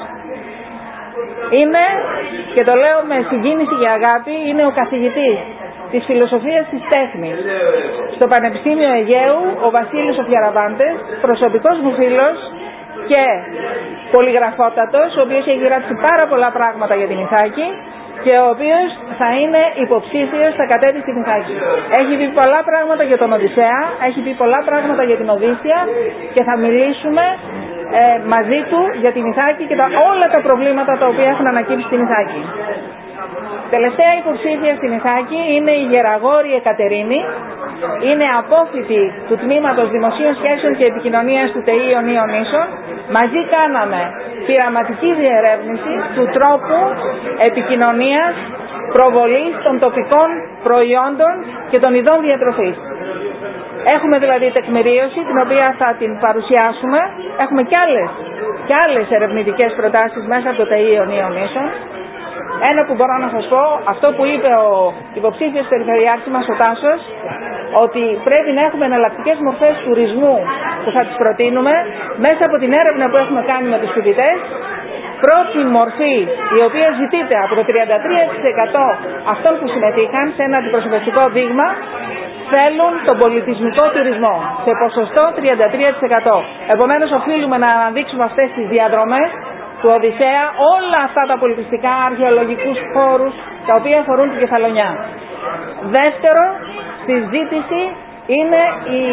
Είναι, και το λέω με συγκίνηση και αγάπη, είναι ο καθηγητής της φιλοσοφίας της τέχνης στο Πανεπιστήμιο Αιγαίου, ο Βασίλης ο Φιαραβάντες, προσωπικός μου φίλος και πολυγραφότατος, ο οποίος έχει γράψει πάρα πολλά πράγματα για την Ιθάκη και ο οποίος θα είναι υποψήφιος στα κατέβει στην Ιθάκη. Έχει πει πολλά πράγματα για τον Οδυσσέα, έχει πει πολλά πράγματα για την Οδύσσεια και θα μιλήσουμε ε, μαζί του για την Ιθάκη και τα, όλα τα προβλήματα τα οποία έχουν ανακύψει στην Ιθάκη. Τελευταία υποψήφια στην Ιθάκη είναι η Γεραγόρη Εκατερίνη. Είναι απόφοιτη του Τμήματος Δημοσίων Σχέσεων και Επικοινωνίας του ΤΕΙ Ιωνίων Νήσων. Μαζί κάναμε πειραματική διερεύνηση του τρόπου επικοινωνίας, προβολής των τοπικών προϊόντων και των ειδών διατροφής. Έχουμε δηλαδή τεκμηρίωση την οποία θα την παρουσιάσουμε. Έχουμε και άλλες, και άλλες ερευνητικές προτάσεις μέσα από το ΤΕΙ Ιωνίων Νήσων. Ένα που μπορώ να σας πω, αυτό που είπε ο υποψήφιος περιφερειάρχης μας ο Τάσος, ότι πρέπει να έχουμε εναλλακτικές μορφές τουρισμού που θα τις προτείνουμε μέσα από την έρευνα που έχουμε κάνει με τους φοιτητές. Πρώτη μορφή η οποία ζητείται από το τριάντα τρία τοις εκατό αυτών που συμμετείχαν σε ένα αντιπροσωπευτικό δείγμα, θέλουν τον πολιτισμικό τουρισμό σε ποσοστό τριάντα τρία τοις εκατό. Επομένως οφείλουμε να αναδείξουμε αυτές τις διαδρομές του Οδυσσέα, όλα αυτά τα πολιτιστικά αρχαιολογικούς χώρους τα οποία αφορούν την Κεφαλονιά. Δεύτερο, στη ζήτηση είναι η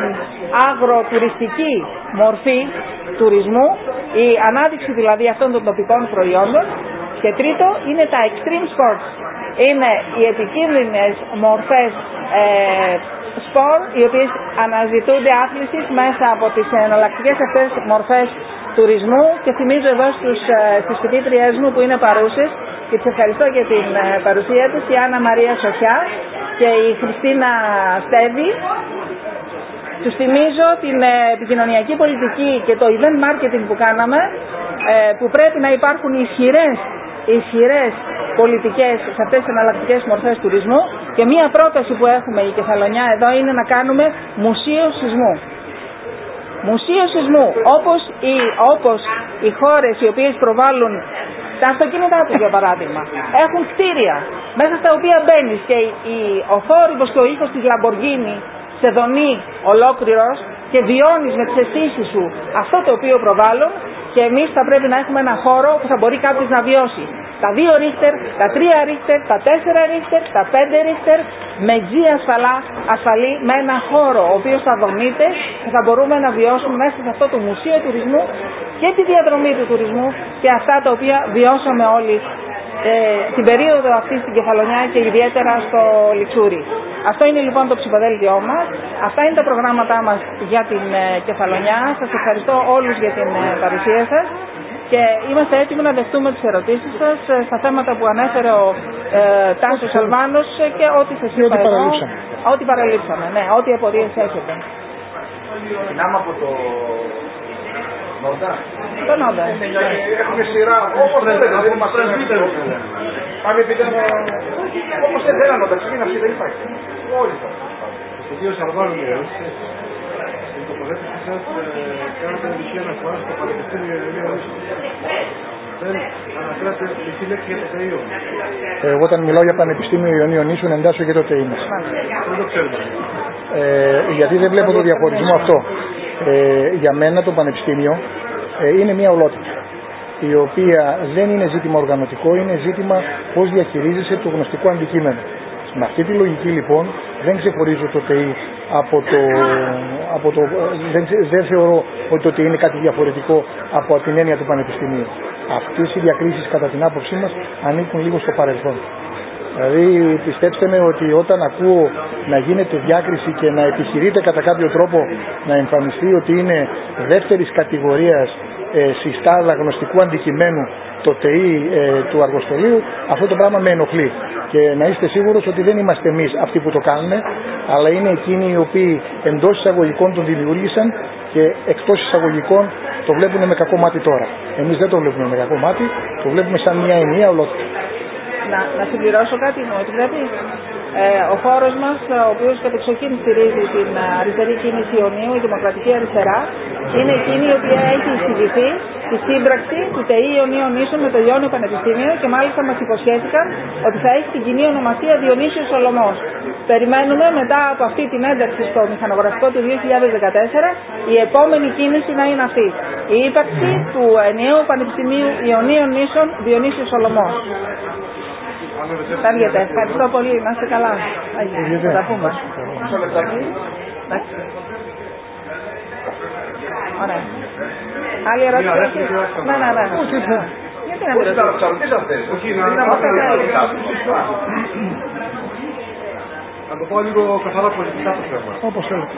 αγροτουριστική μορφή τουρισμού, η ανάδειξη δηλαδή αυτών των τοπικών προϊόντων. Και τρίτο είναι τα extreme sports. Είναι οι επικίνδυνες μορφές ε, σπορ, οι οποίες αναζητούνται άθλησης μέσα από τις εναλλακτικές αυτές μορφές τουρισμού και θυμίζω εδώ στους, στις φοιτήτριές μου που είναι παρούσες και τις ευχαριστώ για την παρουσία τους, η Άννα Μαρία Σοφιά και η Χριστίνα Στέβη. Τους θυμίζω την επικοινωνιακή πολιτική και το event marketing που κάναμε, που πρέπει να υπάρχουν ισχυρές, ισχυρές πολιτικές σε αυτές τις εναλλακτικές μορφές τουρισμού και μία πρόταση που έχουμε η Κεφαλονιά εδώ είναι να κάνουμε μουσείο σεισμού. Μουσείο σεισμού, όπως οι, όπως οι χώρες οι οποίες προβάλλουν τα αυτοκίνητά τους για παράδειγμα, έχουν κτίρια μέσα στα οποία μπαίνεις και η, ο θόρυβος και ο ήχος της Λαμποργκίνη σε δονεί ολόκληρος και βιώνεις με τις αισθήσεις σου αυτό το οποίο προβάλλουν και εμείς θα πρέπει να έχουμε ένα χώρο που θα μπορεί κάποιος να βιώσει. Τα δύο ρίχτερ, τα τρία ρίχτερ, τα τέσσερα ρίχτερ, τα πέντε ρίχτερ με τζι ασφαλά, ασφαλή με ένα χώρο ο οποίος θα δομείται και θα μπορούμε να βιώσουμε μέσα σε αυτό το μουσείο τουρισμού και τη διαδρομή του τουρισμού και αυτά τα οποία βιώσαμε όλοι ε, την περίοδο αυτή στην Κεφαλονιά και ιδιαίτερα στο Λιξούρι. Αυτό είναι λοιπόν το ψηφοδέλτιό μας. Αυτά είναι τα προγράμματά μας για την ε, Κεφαλονιά. Σας ευχαριστώ όλους για την ε, παρουσία σας. Και είμαστε έτοιμοι να δεχτούμε τις ερωτήσεις σας στα θέματα που ανέφερε ο ε, Τάσος Σαλβάνος και ό,τι σας είπα ό,τι παραλείψαμε. Ό,τι παραλείψαμε, ναι, ό,τι απορίες έχετε. Ξεκινάμε από το Τον όντα. Έχουμε σειρά, όπως πρεσβύτερους. Πάμε πείτε μου, όπως δεν θέλανε να ξεκινήσει αυτή δεν υπάρχει. Όλοι θα. Ο κ. Σαρβάνου λέει, στην τοποθέτηση σας κάνετε μισή αναφορά στο Πανεπιστήμιο Ιωνίων Νήσων. Δεν αναφέρατε μισή λέξη για το ΤΕΙΟ. Εγώ όταν μιλάω για Πανεπιστήμιο Ιωνίων Νήσων εντάσσω και το ΤΕΙ μας. Δεν το ξέρουμε. Ε, γιατί δεν βλέπω το διαχωρισμό αυτό. Ε, για μένα το Πανεπιστήμιο ε, είναι μια ολότητα, η οποία δεν είναι ζήτημα οργανωτικό, είναι ζήτημα πώς διαχειρίζεσαι το γνωστικό αντικείμενο. Με αυτή τη λογική λοιπόν δεν ξεχωρίζω το ΤΕΙ από το, από το δεν, δεν θεωρώ ότι το ΤΕΙ είναι κάτι διαφορετικό από την έννοια του Πανεπιστημίου. Αυτές οι διακρίσεις κατά την άποψή μας ανήκουν λίγο στο παρελθόν. Δηλαδή πιστέψτε με ότι όταν ακούω να γίνεται διάκριση και να επιχειρείται κατά κάποιο τρόπο να εμφανιστεί ότι είναι δεύτερης κατηγορίας ε, συστάδα γνωστικού αντικειμένου το ΤΕΙ ε, του αργοστολίου, αυτό το πράγμα με ενοχλεί. Και να είστε σίγουρος ότι δεν είμαστε εμείς αυτοί που το κάνουμε, αλλά είναι εκείνοι οι οποίοι εντός εισαγωγικών τον δημιούργησαν και εκτός εισαγωγικών το βλέπουν με κακό μάτι τώρα. Εμείς δεν το βλέπουμε με κακό μάτι, το βλέπουμε σαν μια ενιαία ολότητα. Να, να συμπληρώσω κάτι, μου επιτρέπει. Ε, ο χώρος μας, ο οποίος κατεξοχήν στηρίζει την αριστερή κίνηση Ιωνίου, η Δημοκρατική Αριστερά, είναι εκείνη η οποία έχει εισηγηθεί τη σύμπραξη του ΤΕΙ Ιωνίων Νήσων με το Ιόνιο Πανεπιστήμιο και μάλιστα μας υποσχέθηκαν ότι θα έχει την κοινή ονομασία Διονύσιος Σολωμός. Περιμένουμε μετά από αυτή την ένταξη στο μηχανογραφικό του δύο χιλιάδες δεκατέσσερα η επόμενη κίνηση να είναι αυτή. Η ύπαρξη του ενιαίου Πανεπιστημίου Ιωνίων Νήσων Διονύσιος Σολωμός. Ταριέται. Ευχαριστώ πολύ. Να είστε καλά. Θα τα πούμε. Ωραία. Άλλη ερώτηση? Ναι, ναι, ναι. Γιατί να μην Να το πάω λίγο καθαρά πολιτικά το θέμα. Όπως θέλετε.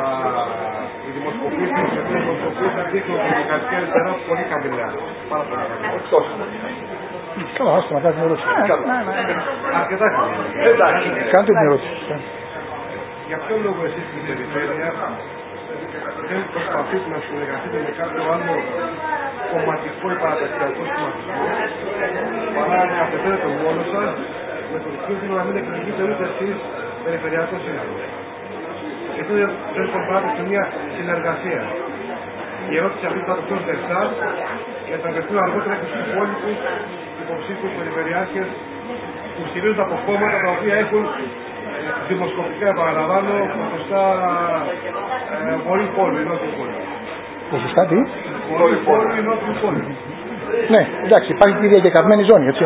Οι δημοσκοπήσεις, οι δημοσκοπήσεις δείχνουν ότι η Δημοκρατική Αριστερά πολύ χαμηλά. Πάρα πολύ χαμηλά. Καλά, άστο να κάνει την ερώτηση. Αρκετά χαμηλά. Κάντε την ερώτηση. Για ποιο λόγο εσείς στην περιφέρεια δεν προσπαθείτε να συνεργαστείτε με κάποιο άλλο κομματικό ή παραταξιακό σχηματισμό, παρά να κατεβαίνετε μόνο σας με τον κίνδυνο να μην εκδικείτε ούτε εσείς περιφερειακό σύνολο? Γιατί δεν προχωράτε σε μια συνεργασία? Η ερώτηση αυτή θα το πω σε εσάς και θα βρεθούν αργότερα και στους υπόλοιπους υποψήφιους περιφερειάρχες που στηρίζονται από κόμματα τα οποία έχουν δημοσκοπικά, επαναλαμβάνω, ποσοστά ε, πολύ πόλη, νότιου πόλη. Ποσοστά τι? Πολύ πόλη, νότιου πόλη. Ναι, εντάξει, υπάρχει και η διακεκαμένη ζώνη, έτσι.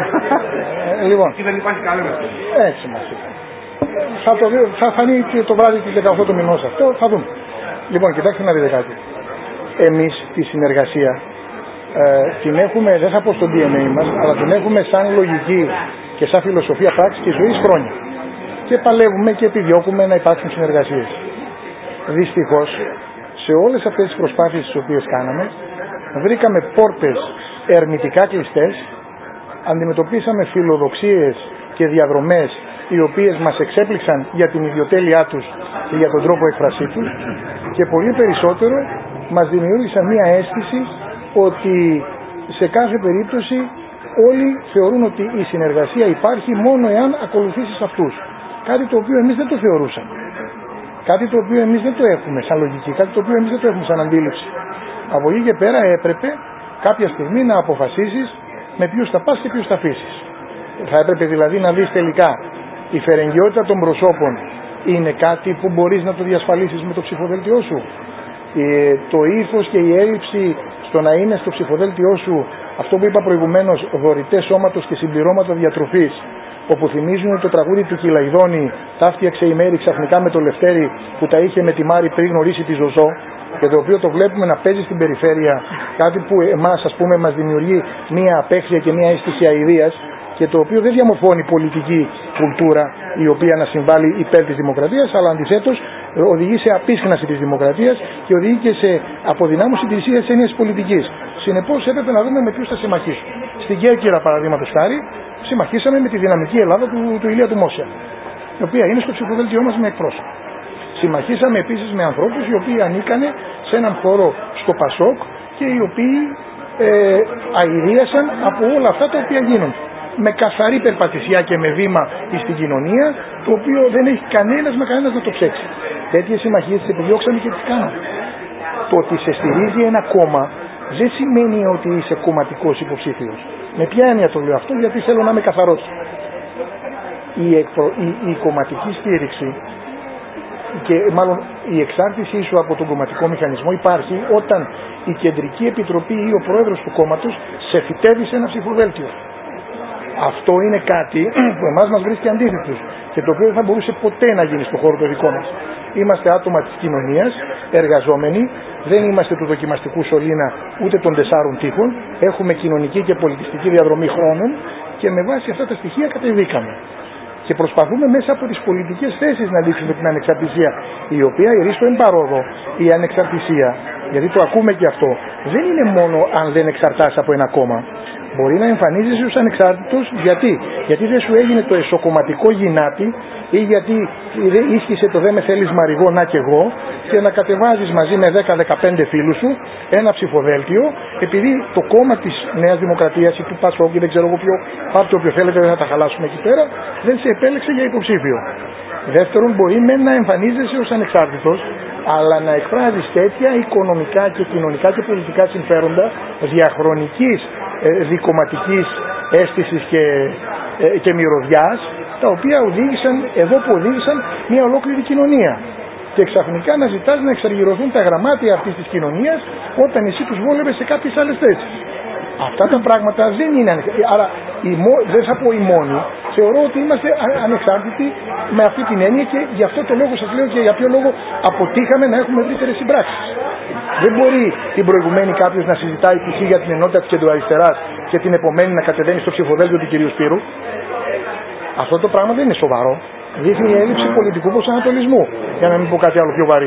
ε, λοιπόν. Εκεί δεν υπάρχει κανένα. Έτσι μας είπε. Θα, το, θα φανεί και το βράδυ της δεκαοκτώ του μηνός αυτό, θα δούμε. Λοιπόν, κοιτάξτε να δείτε κάτι. Εμείς τη συνεργασία ε, την έχουμε, δεν θα πω στο ντι εν έι μας, αλλά την έχουμε σαν λογική και σαν φιλοσοφία πράξη και ζωής χρόνια. Και παλεύουμε και επιδιώκουμε να υπάρξουν συνεργασίες. Δυστυχώς, σε όλες αυτές τις προσπάθειες τις οποίες κάναμε, βρήκαμε πόρτες ερνητικά κλειστές, αντιμετωπίσαμε φιλοδοξίες και διαδρομές οι οποίες μας εξέπληξαν για την ιδιοτέλειά τους και για τον τρόπο εκφρασή τους και πολύ περισσότερο μας δημιούργησαν μία αίσθηση ότι σε κάθε περίπτωση όλοι θεωρούν ότι η συνεργασία υπάρχει μόνο εάν ακολουθήσεις αυτούς. Κάτι το οποίο εμείς δεν το θεωρούσαμε. Κάτι το οποίο εμείς δεν το έχουμε σαν λογική, κάτι το οποίο εμείς δεν το έχουμε σαν αντίληψη. Από εκεί και πέρα έπρεπε κάποια στιγμή να αποφασίσεις με ποιους θα πας και ποιους θα αφήσεις. Θα έπρεπε δηλαδή να δεις τελικά η φερεγγιότητα των προσώπων είναι κάτι που μπορείς να το διασφαλίσεις με το ψηφοδέλτιό σου. Ε, το ήθος και η έλλειψη στο να είναι στο ψηφοδέλτιό σου αυτό που είπα προηγουμένως, δωρητές σώματος και συμπληρώματα διατροφής, όπου θυμίζουν το τραγούδι του Κυλαϊδόνη, τα φτιάξε η Μέρη ξαφνικά με το Λευτέρη που τα είχε με τη Μάρη πριν γνωρίσει τη Ζωζό, και το οποίο το βλέπουμε να παίζει στην περιφέρεια, κάτι που εμάς ας πούμε μας δημιουργεί μία απέχθεια και μία αίσθηση αηδίας, και το οποίο δεν διαμορφώνει πολιτική κουλτούρα η οποία να συμβάλλει υπέρ της δημοκρατίας, αλλά αντιθέτως οδηγεί σε απίσχναση της δημοκρατίας και οδηγεί και σε αποδυνάμωση της ίδιας έννοιας πολιτικής. Συνεπώς έπρεπε να δούμε με ποιους θα συμμαχίσουμε. Στην Κέρκυρα, παραδείγματος χάρη, συμμαχίσαμε με τη δυναμική Ελλάδα του, του Ηλία του Μόσια, η οποία είναι στο ψηφοδέλτιό μας με εκπρόσωπο. Συμμαχίσαμε επίσης με ανθρώπους οι οποίοι ανήκανε σε έναν χώρο στο Πασόκ, και οι οποίοι ε, αηδίασαν από όλα αυτά τα οποία γίνονται. Με καθαρή περπατησιά και με βήμα στην κοινωνία, το οποίο δεν έχει κανένας με κανένας να το ψέξει. Τέτοιες συμμαχίες τις επιδιώξαμε και τις κάναμε. Το ότι σε στηρίζει ένα κόμμα δεν σημαίνει ότι είσαι κομματικός υποψήφιος. Με ποια έννοια το λέω αυτό? Γιατί θέλω να είμαι καθαρός. Η, εκπρο... η, η κομματική στήριξη και μάλλον η εξάρτησή σου από τον κομματικό μηχανισμό υπάρχει όταν η Κεντρική Επιτροπή ή ο πρόεδρος του κόμματος σε φυτεύει σε ένα ψηφοδέλτιο. Αυτό είναι κάτι που εμάς μας βρίσκει αντίθετους και το οποίο δεν θα μπορούσε ποτέ να γίνει στον χώρο το δικό μας. Είμαστε άτομα της κοινωνίας, εργαζόμενοι, δεν είμαστε του δοκιμαστικού σωλήνα ούτε των τεσσάρων τείχων, έχουμε κοινωνική και πολιτιστική διαδρομή χρόνων και με βάση αυτά τα στοιχεία κατεβήκαμε. Και προσπαθούμε μέσα από τις πολιτικές θέσεις να δείξουμε την ανεξαρτησία, η οποία ηρίστο εν παρόδο, η ανεξαρτησία, γιατί το ακούμε και αυτό, δεν είναι μόνο αν δεν εξαρτάς από ένα κόμμα. Μπορεί να εμφανίζεσαι ως ανεξάρτητος, γιατί, γιατί δεν σου έγινε το εσωκομματικό γυνάτι ή γιατί ίσχυσε το δεν με θέλεις μαριγό να κι εγώ και να κατεβάζεις μαζί με δέκα με δεκαπέντε φίλους σου ένα ψηφοδέλτιο επειδή το κόμμα της Νέας Δημοκρατίας ή του Πασόκ ή δεν ξέρω εγώ ποιο, πάρτε όποιο θέλετε, δεν θα τα χαλάσουμε εκεί πέρα, δεν σε επέλεξε για υποψήφιο. Δεύτερον, μπορεί με να εμφανίζεσαι ως ανεξάρτητος, αλλά να εκφράζεις τέτοια οικονομικά και κοινωνικά και πολιτικά συμφέροντα διαχρονικής ε, δικομματικής αίσθησης και, ε, και μυρωδιάς, τα οποία οδήγησαν, εδώ που οδήγησαν μια ολόκληρη κοινωνία. Και ξαφνικά να ζητάς να εξαργυρωθούν τα γραμμάτια αυτής της κοινωνίας όταν εσύ τους βόλευες σε κάποιες άλλες θέσεις. Αυτά τα πράγματα δεν είναι ανεξάρτητα. Άρα η, δεν θα πω οι μόνοι. Θεωρώ ότι είμαστε ανεξάρτητοι με αυτή την έννοια και γι' αυτό το λόγο σας λέω και για ποιο λόγο αποτύχαμε να έχουμε ευρύτερες συμπράξεις. Δεν μπορεί την προηγουμένη κάποιος να συζητάει π.χ. για την ενότητα της κεντροαριστεράς και την επομένη να κατεβαίνει στο ψηφοδέλτιο του κυρίου Σπύρου. Αυτό το πράγμα δεν είναι σοβαρό. Δείχνει η έλλειψη πολιτικού προσανατολισμού, για να μην πω κάτι άλλο πιο βαρύ.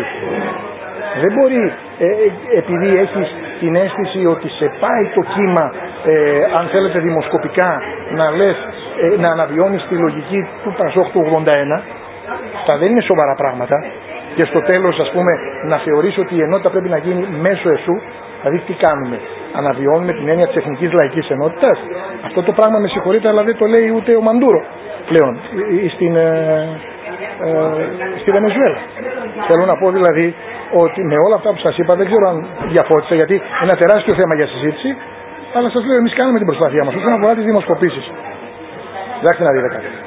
Δεν μπορεί ε, επειδή έχεις την αίσθηση ότι σε πάει το κύμα, ε, αν θέλετε δημοσκοπικά, να λες, ε, να αναβιώνεις τη λογική του Πασόκ του ογδόντα ένα. Αυτά δεν είναι σοβαρά πράγματα. Και στο τέλος, ας πούμε, να θεωρείς ότι η ενότητα πρέπει να γίνει μέσω εσού. Δηλαδή τι κάνουμε? Αναβιώνουμε την έννοια της εθνικής λαϊκής ενότητας. Αυτό το πράγμα, με συγχωρείτε, αλλά δεν το λέει ούτε ο Μαντούρο πλέον στην, ε, ε, στη Βενεζουέλα. Θέλω να πω δηλαδή ότι με όλα αυτά που σας είπα, δεν ξέρω αν διαφώτισα, γιατί είναι ένα τεράστιο θέμα για συζήτηση, αλλά σας λέω, εμείς κάνουμε την προσπάθειά μας όσον αφορά τις δημοσκοπήσεις. Κοιτάξτε να δείτε κάτι.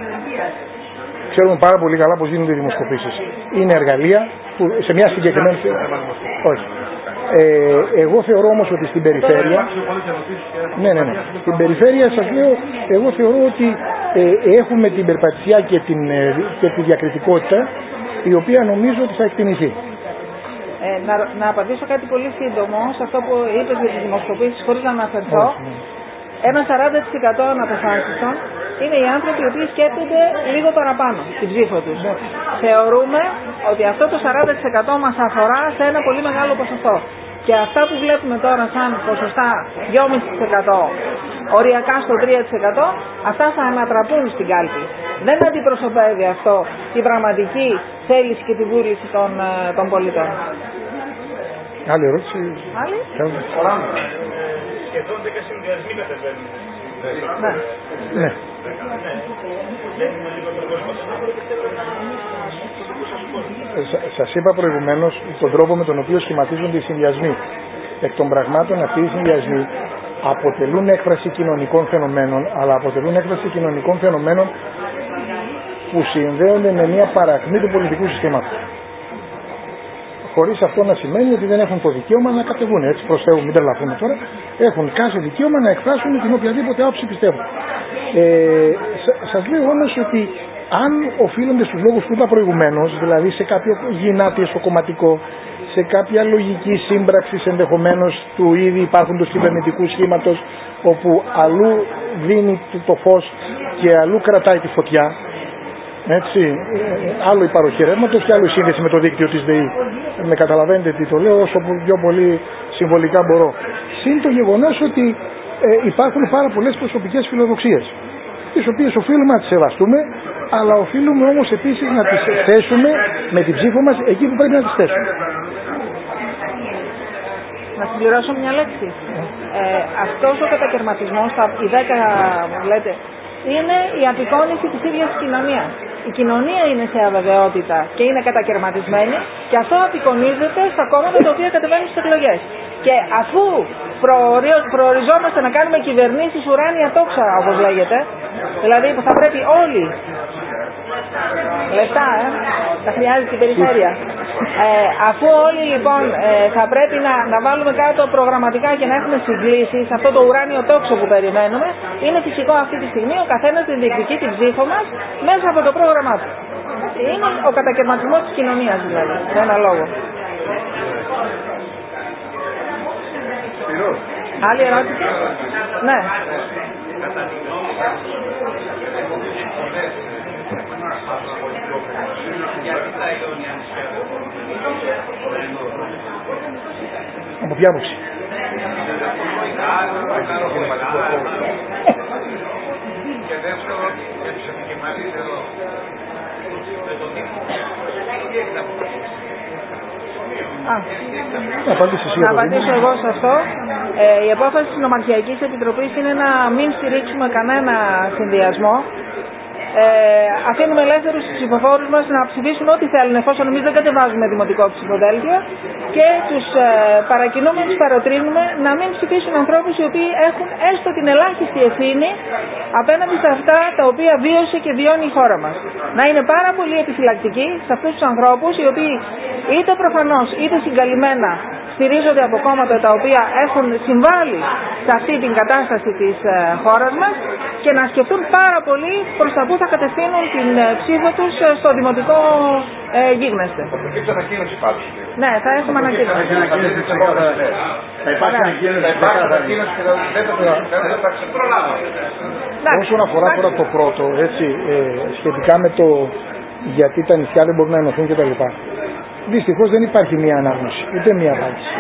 Ξέρουμε πάρα πολύ καλά πώς γίνονται οι δημοσκοπήσεις. Είναι εργαλεία που σε μια συγκεκριμένη... Όχι. Ε, εγώ θεωρώ όμως ότι στην περιφέρεια, ναι, ναι, ναι. Στην περιφέρεια σας λέω, εγώ θεωρώ ότι ε, έχουμε την περπατησιά και, την, ε, και τη διακριτικότητα, η οποία νομίζω ότι θα εκτιμηθεί. Ε, να, να απαντήσω κάτι πολύ σύντομο σε αυτό που είπες για τις δημοσκοπήσεις, χωρίς να αναφερθώ. Ένα σαράντα τοις εκατό αναποφάσιστων είναι οι άνθρωποι οι οποίοι σκέπτονται λίγο παραπάνω την ψήφο τους. Ναι. Θεωρούμε ότι αυτό το σαράντα τοις εκατό μας αφορά σε ένα πολύ μεγάλο ποσοστό. Και αυτά που βλέπουμε τώρα σαν ποσοστά δυόμισι τοις εκατό, οριακά στο τρία τοις εκατό, αυτά θα ανατραπούν στην κάλπη. Δεν αντιπροσωπεύει αυτό την πραγματική θέληση και τη βούληση των, των πολιτών. Άλλη ερώτηση. Άλλη. Σχεδόν δέκα συνδυασμοί κατεβαίνουν. Ναι. Ναι. Σας είπα προηγουμένως τον τρόπο με τον οποίο σχηματίζονται οι συνδυασμοί. Εκ των πραγμάτων αυτοί οι συνδυασμοί αποτελούν έκφραση κοινωνικών φαινομένων, αλλά αποτελούν έκφραση κοινωνικών φαινομένων που συνδέονται με μια παρακμή του πολιτικού συστήματος. Χωρίς αυτό να σημαίνει ότι δεν έχουν το δικαίωμα να κατεβούν. Έτσι προς Θεού, μην τρελαθούμε τώρα. Έχουν κάθε δικαίωμα να εκφράσουν την οποιαδήποτε άποψη πιστεύουν. Ε, σας λέω όμως ότι αν οφείλονται στους λόγους που είπα προηγουμένως, δηλαδή σε κάποιο γυνάτι εσωκομματικό, σε κάποια λογική σύμπραξη ενδεχομένως του ήδη υπάρχοντος κυβερνητικού σχήματος, όπου αλλού δίνει το φως και αλλού κρατάει τη φωτιά, έτσι, άλλο η παροχή ρεύματος και άλλο η σύνδεση με το δίκτυο της ΔΕΗ. Με καταλαβαίνετε τι το λέω, όσο πιο πολύ συμβολικά μπορώ. Συν το γεγονός ότι ε, υπάρχουν πάρα πολλές προσωπικές φιλοδοξίες, τις οποίες οφείλουμε να τις σεβαστούμε, αλλά οφείλουμε όμως επίσης να τις θέσουμε με την ψήφο μας εκεί που πρέπει να τις θέσουμε. να συμπληρώσω μια λέξη. Ε, αυτός ο κατακαιρματισμός, οι δέκα λέτε, είναι η απεικόνηση της ίδιας της κοινωνίας. Η κοινωνία είναι σε αβεβαιότητα και είναι κατακαιρματισμένη και αυτό απεικονίζεται στα κόμματα τα οποία κατεβαίνουν στις εκλογές. Και αφού προοριζόμαστε να κάνουμε κυβερνήσεις ουράνια τόξα, όπως λέγεται, δηλαδή που θα πρέπει όλοι, λεφτά, ε, θα χρειάζεται η περιφέρεια, ε, αφού όλοι λοιπόν ε, θα πρέπει να, να βάλουμε κάτω προγραμματικά και να έχουμε συγκλήσεις σε αυτό το ουράνιο τόξο που περιμένουμε, είναι φυσικό αυτή τη στιγμή ο καθένας να διεκδικεί την ψήφο μας μέσα από το πρόγραμμά του. Είναι ο κατακαιρματισμός της κοινωνίας δηλαδή, με ένα λόγο. Άλλη ερώτηση? Ναι. Από ποια άποψη? Και δεύτερο, για τους επικεφαλείς εδώ, Να απαντήσω, να απαντήσω εγώ σε αυτό. Ε, η απόφαση της Νομαρχιακής Επιτροπής είναι να μην στηρίξουμε κανένα συνδυασμό. Ε, αφήνουμε ελεύθερους τους ψηφοφόρους μας να ψηφίσουν ό,τι θέλουν, εφόσον εμείς δεν κατεβάζουμε δημοτικό ψηφοδέλτιο, και τους ε, παρακινούμε, τους παροτρύνουμε να μην ψηφίσουν ανθρώπους οι οποίοι έχουν έστω την ελάχιστη ευθύνη απέναντι σε αυτά τα οποία βίωσε και βιώνει η χώρα μας. Να είναι πάρα πολύ επιφυλακτικοί σε αυτούς τους ανθρώπους οι οποίοι είτε προφανώς είτε συγκαλυμμένα στηρίζονται από κόμματα τα οποία έχουν συμβάλει σε αυτή την κατάσταση της ε, χώρας μας, και να σκεφτούν πάρα πολύ προς τα που θα κατευθύνουν την ε, ψήφο τους ε, στο δημοτικό ε, γίγνεσθε. Υπήρξε ανακοίνωση πάντως. Ναι, θα έχουμε ανακοίνωση. Θα υπάρχει ανακοίνωση και δεν θα ξεπρολάβουμε. Όσον αφορά τώρα το πρώτο, έτσι, ε, σχετικά με το γιατί τα νησιά δεν μπορούν να ενωθούν κτλ. Δυστυχώς δεν υπάρχει μία ανάγνωση, ούτε μία απάντηση.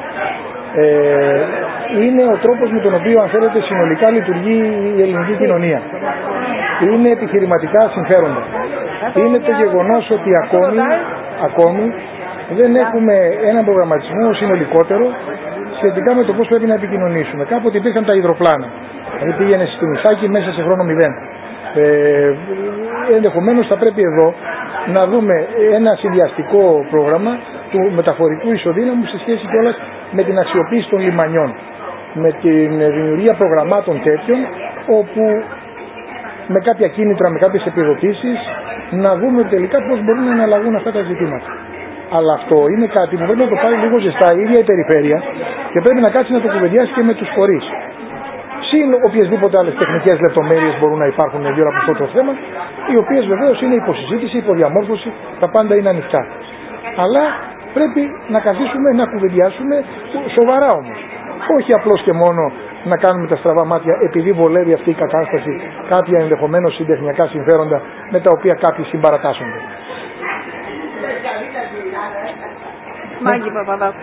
Ε, είναι ο τρόπος με τον οποίο, αν θέλετε, συνολικά λειτουργεί η ελληνική κοινωνία. Είναι επιχειρηματικά συμφέροντα. Είναι το γεγονός ότι ακόμη, ακόμη δεν έχουμε έναν προγραμματισμό συνολικότερο σχετικά με το πώς πρέπει να επικοινωνήσουμε. Κάποτε υπήρχαν τα υδροπλάνα. Δηλαδή πήγαινε στη Μισάκη μέσα σε χρόνο μηδέν. Ε, ενδεχομένως θα πρέπει εδώ να δούμε ένα συνδυαστικό πρόγραμμα του μεταφορικού ισοδύναμου σε σχέση κιόλας με την αξιοποίηση των λιμανιών, με την δημιουργία προγραμμάτων τέτοιων, όπου με κάποια κίνητρα, με κάποιες επιδοτήσεις, να δούμε τελικά πώς μπορούν να αναλαγούν αυτά τα ζητήματα. Αλλά αυτό είναι κάτι που πρέπει να το πάρει λίγο ζεστά η ίδια η περιφέρεια και πρέπει να κάτσει να το κουβεντιάσει και με τους φορείς. Συν οποιασδήποτε άλλες τεχνικές λεπτομέρειες μπορούν να υπάρχουν γύρω από αυτό το θέμα, οι οποίες βεβαίως είναι υποσυζήτηση, υποδιαμόρφωση, τα πάντα είναι ανοιχτά. Αλλά πρέπει να καθίσουμε να κουβεντιάσουμε σοβαρά όμως. Όχι απλώς και μόνο να κάνουμε τα στραβά μάτια επειδή βολεύει αυτή η κατάσταση κάποια ενδεχομένως συντεχνιακά συμφέροντα με τα οποία κάποιοι συμπαρατάσσονται. Μάγκη Παπαδάκου.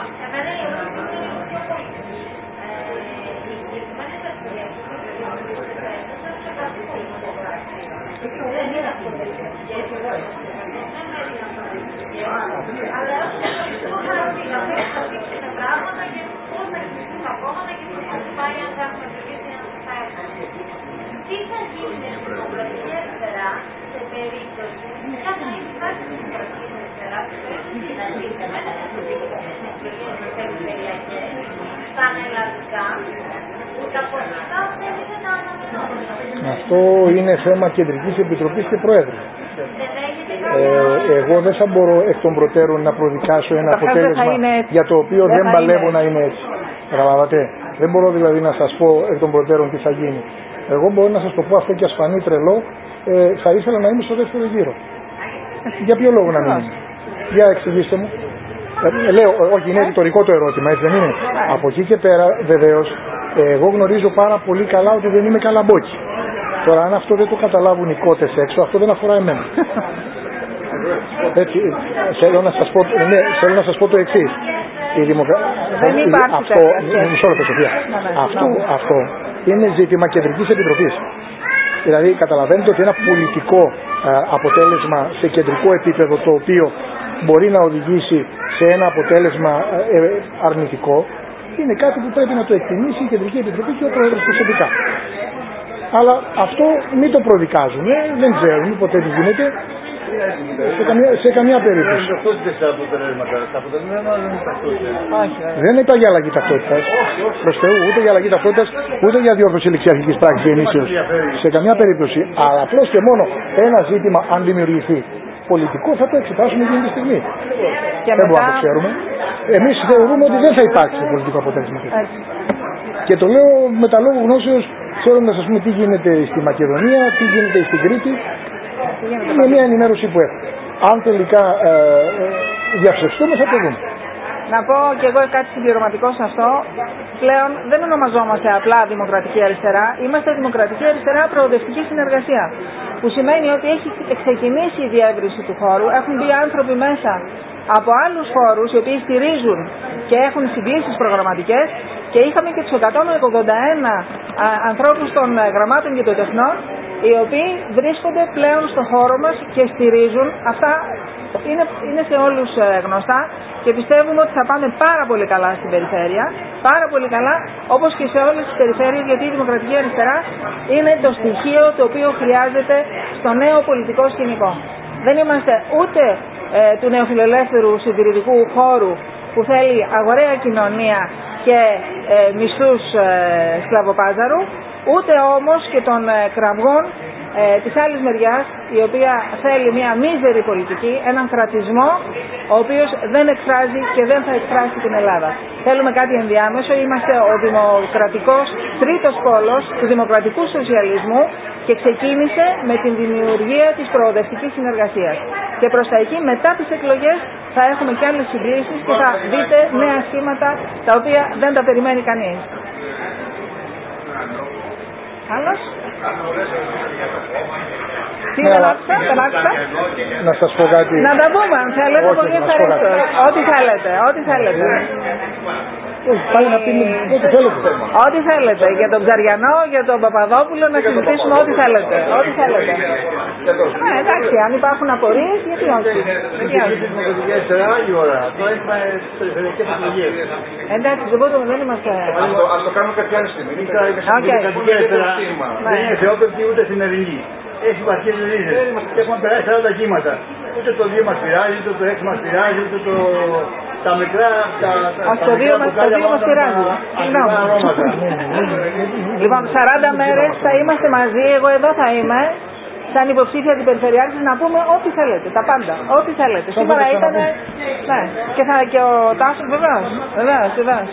Τι θα γίνει με την Δημοκρατική Αριστερά σε περίπτωση που θα υπάρχει στην Δημοκρατική Αριστερά σε περίπτωση να ζήσει μέσα στις εκλογές περιφερειακές, στα ανελαστικά, που τα ποσοστά θέλετε να αναμενώνουν? Αυτό είναι θέμα Κεντρικής Επιτροπής και Προέδρου. Ε, εγώ δεν θα μπορώ εκ των προτέρων να προδικάσω ένα αποτέλεσμα για το οποίο δεν, δεν παλεύω να είναι έτσι. Καταλάβατε. Δεν μπορώ δηλαδή να σας πω εκ των προτέρων τι θα γίνει. Εγώ μπορώ να σας το πω αυτό και ας φανεί τρελό, ε, θα ήθελα να είμαι στο δεύτερο γύρο. Για ποιο λόγο να μην είμαι? Για εξηγήστε μου. Ε, λέω, όχι, είναι ρητορικό το ερώτημα, έτσι δεν είναι? Από εκεί και πέρα βεβαίως, ε, εγώ γνωρίζω πάρα πολύ καλά ότι δεν είμαι καλαμπόκι. Τώρα αν αυτό δεν το καταλάβουν οι κότες έξω, αυτό δεν αφορά εμένα. Έτσι, θέλω να σας πω, ναι, θέλω να σας πω το εξής. Η δημοκρα... Δεν υπάρχει αυτό, μισό λεπτό, Σοφία. Αυτό, αυτό είναι ζήτημα Κεντρικής Επιτροπής. Δηλαδή καταλαβαίνετε ότι ένα πολιτικό α, αποτέλεσμα σε κεντρικό επίπεδο το οποίο μπορεί να οδηγήσει σε ένα αποτέλεσμα αρνητικό, είναι κάτι που πρέπει να το εκτιμήσει η Κεντρική Επιτροπή και ο Πρόεδρος προσωπικά. Αλλά αυτό μην το προδικάζουμε, δεν ξέρουμε ποτέ τι γίνεται. Σε καμία, σε καμία περίπτωση. Δεν είπα για αλλαγή ταυτότητας. Προς Θεού, ούτε για αλλαγή ταυτότητας, ούτε για διόρθωση ληξιαρχικής πράξης διενήσεως. Σε καμία περίπτωση. Αλλά απλώς και μόνο ένα ζήτημα, αν δημιουργηθεί πολιτικό, θα το εξετάσουμε εκείνη τη στιγμή. Και δεν μετά... μπορούμε να το ξέρουμε. Εμείς θεωρούμε ότι δεν θα υπάρξει πολιτικό αποτέλεσμα. Και το λέω με τα λόγου γνώσεως, ξέροντας ας πούμε τι γίνεται στη Μακεδονία, τι γίνεται στην Κρήτη. Είναι μια ενημέρωση που έχω. Αν τελικά ε, ε, διαψευστούμε θα το δούμε. Να πω και εγώ κάτι συμπληρωματικό σε αυτό. Πλέον δεν ονομαζόμαστε απλά Δημοκρατική Αριστερά. Είμαστε Δημοκρατική Αριστερά Προοδευτική Συνεργασία. Που σημαίνει ότι έχει ξεκινήσει η διεύρυνση του χώρου. Έχουν μπει άνθρωποι μέσα από άλλους χώρους οι οποίοι στηρίζουν και έχουν συγκλήσεις προγραμματικές. Και είχαμε και τους εκατόν ογδόντα ένα α, ανθρώπους των γραμμάτων και των τεχνών, οι οποίοι βρίσκονται πλέον στο χώρο μας και στηρίζουν. Αυτά είναι, είναι σε όλους γνωστά και πιστεύουμε ότι θα πάμε πάρα πολύ καλά στην περιφέρεια, πάρα πολύ καλά, όπως και σε όλες τις περιφέρειες, γιατί η Δημοκρατική Αριστερά είναι το στοιχείο το οποίο χρειάζεται στο νέο πολιτικό σκηνικό. Δεν είμαστε ούτε ε, του νεοφιλελεύθερου συντηρητικού χώρου που θέλει αγοραία κοινωνία και ε, μισθούς ε, σκλαβοπάζαρου, ούτε όμως και των ε, κραυγών ε, της άλλης μεριάς, η οποία θέλει μια μίζερη πολιτική, έναν κρατισμό ο οποίος δεν εκφράζει και δεν θα εκφράσει την Ελλάδα. Θέλουμε κάτι ενδιάμεσο, είμαστε ο δημοκρατικός τρίτος πόλος του δημοκρατικού σοσιαλισμού και ξεκίνησε με την δημιουργία της προοδευτικής συνεργασίας. Και προς τα εκεί, μετά τις εκλογές, θα έχουμε και άλλες συγκλήσεις και θα δείτε νέα σχήματα τα οποία δεν τα περιμένει κανείς. Άλλος? Τι δεν άκουσα, δεν άκουσα. Να σας πω κάτι. Να τα πούμε αν θέλετε, πολύ ευχαριστώ. Ό,τι θέλετε, ό,τι θέλετε. Πάλι να πει ό,τι θέλετε. Ό,τι θέλετε. Για τον Ψαριανό, για τον Παπαδόπουλο, να συζητήσουμε ό,τι θέλετε. Ό,τι θέλετε. Ναι, εντάξει, αν υπάρχουν απορίες, γιατί όχι. Εντάξει, δεν μπορούμε, δεν είμαστε. Ας το κάνουμε κάποια άλλη στιγμή. Δεν είναι θεόπεπτη ούτε σημερινή. Έχει βαθιές ρίζες. Έχουμε περάσει σαράντα κύματα. Ούτε το δύο μας πειράζει, ούτε το έξι μας πειράζει, ούτε το... τα μικρά, τα... Ας το δύο μας πειράζει. Λοιπόν, σαράντα μέρες θα είμαστε μαζί, εγώ εδώ θα είμαι, σαν υποψήφια την Περιφερειάρχης, να πούμε ό,τι θέλετε, τα πάντα, ό,τι θέλετε. Σήμερα ήταν, ναι, και θα και ο Τάσος, βεβαίως, βεβαίως, βεβαίως.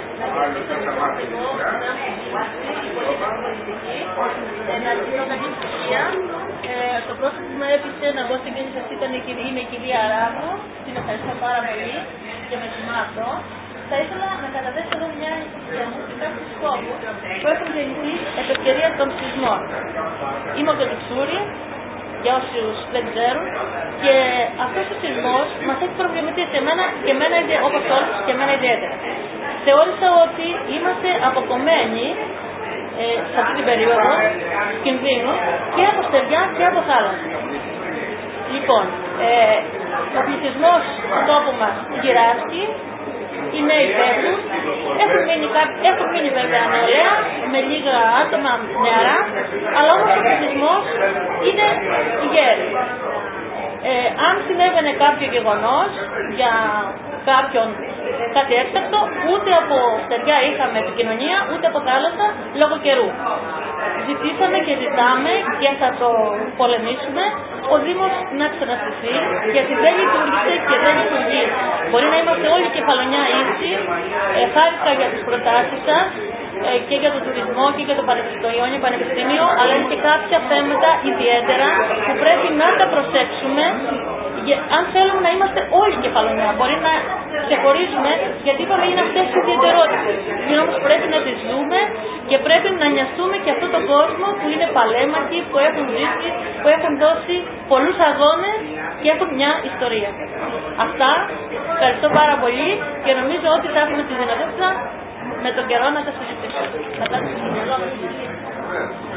Ε, το πρώτο που με έπεισε να μπω στην κίνηση αυτή ήταν η κυρία, είναι η κυρία Αράβου. Την ευχαριστώ πάρα πολύ και με τιμά αυτό. Θα ήθελα να καταθέσω εδώ μια ιστορία μου σε κάποιους σκόπους που έχουν γεννηθεί επ' ευκαιρία των σεισμών. Είμαι από το Λουξούρι, για όσους δεν ξέρουν, και αυτός ο σεισμός μας έχει προβληματίσει εμένα και εμένα, όπως όλους, και εμένα ιδιαίτερα. Θεώρησα ότι είμαστε αποκομμένοι Ε, σε αυτή την περίοδο κινδύνου και από στεριά και από θάλασσα. Λοιπόν, ε, ο πληθυσμός του τόπου μας γυράσκει, οι νέοι φεύγουν, έχουν μείνει, έχουν μείνει βέβαια νεολαία, με λίγα άτομα νεαρά, αλλά όμως ο πληθυσμός είναι γέροι. Ε, αν συνέβαινε κάποιο γεγονός για κάποιον κάτι έκτακτο, ούτε από στεριά είχαμε επικοινωνία, ούτε από θάλασσα, λόγω καιρού. Ζητήσαμε και ζητάμε και θα το πολεμήσουμε ο Δήμος να ξαναστηθεί, γιατί δεν λειτουργήσε και δεν λειτουργεί. Μπορεί να είμαστε όλοι κεφαλονιά ίσοι, ε, χάρηκα για τις προτάσεις σας ε, και για τον τουρισμό και για το Πανεπιστήμιο, Πανεπιστήμιο, αλλά είναι και κάποια θέματα ιδιαίτερα που πρέπει να τα προσέξουμε. Αν θέλουμε να είμαστε όλοι κεφαλονιά, μπορεί να ξεχωρίζουμε, γιατί είπαμε είναι αυτές οι ιδιαιτερότητες. Είναι όμως πρέπει να τις δούμε και πρέπει να νοιαστούμε και αυτόν τον κόσμο που είναι παλέμαχοι, που έχουν ζήσει, που έχουν δώσει πολλούς αγώνες και έχουν μια ιστορία. Αυτά, ευχαριστώ πάρα πολύ και νομίζω ότι θα έχουμε τη δυνατότητα με τον καιρό να τα συζητήσουμε.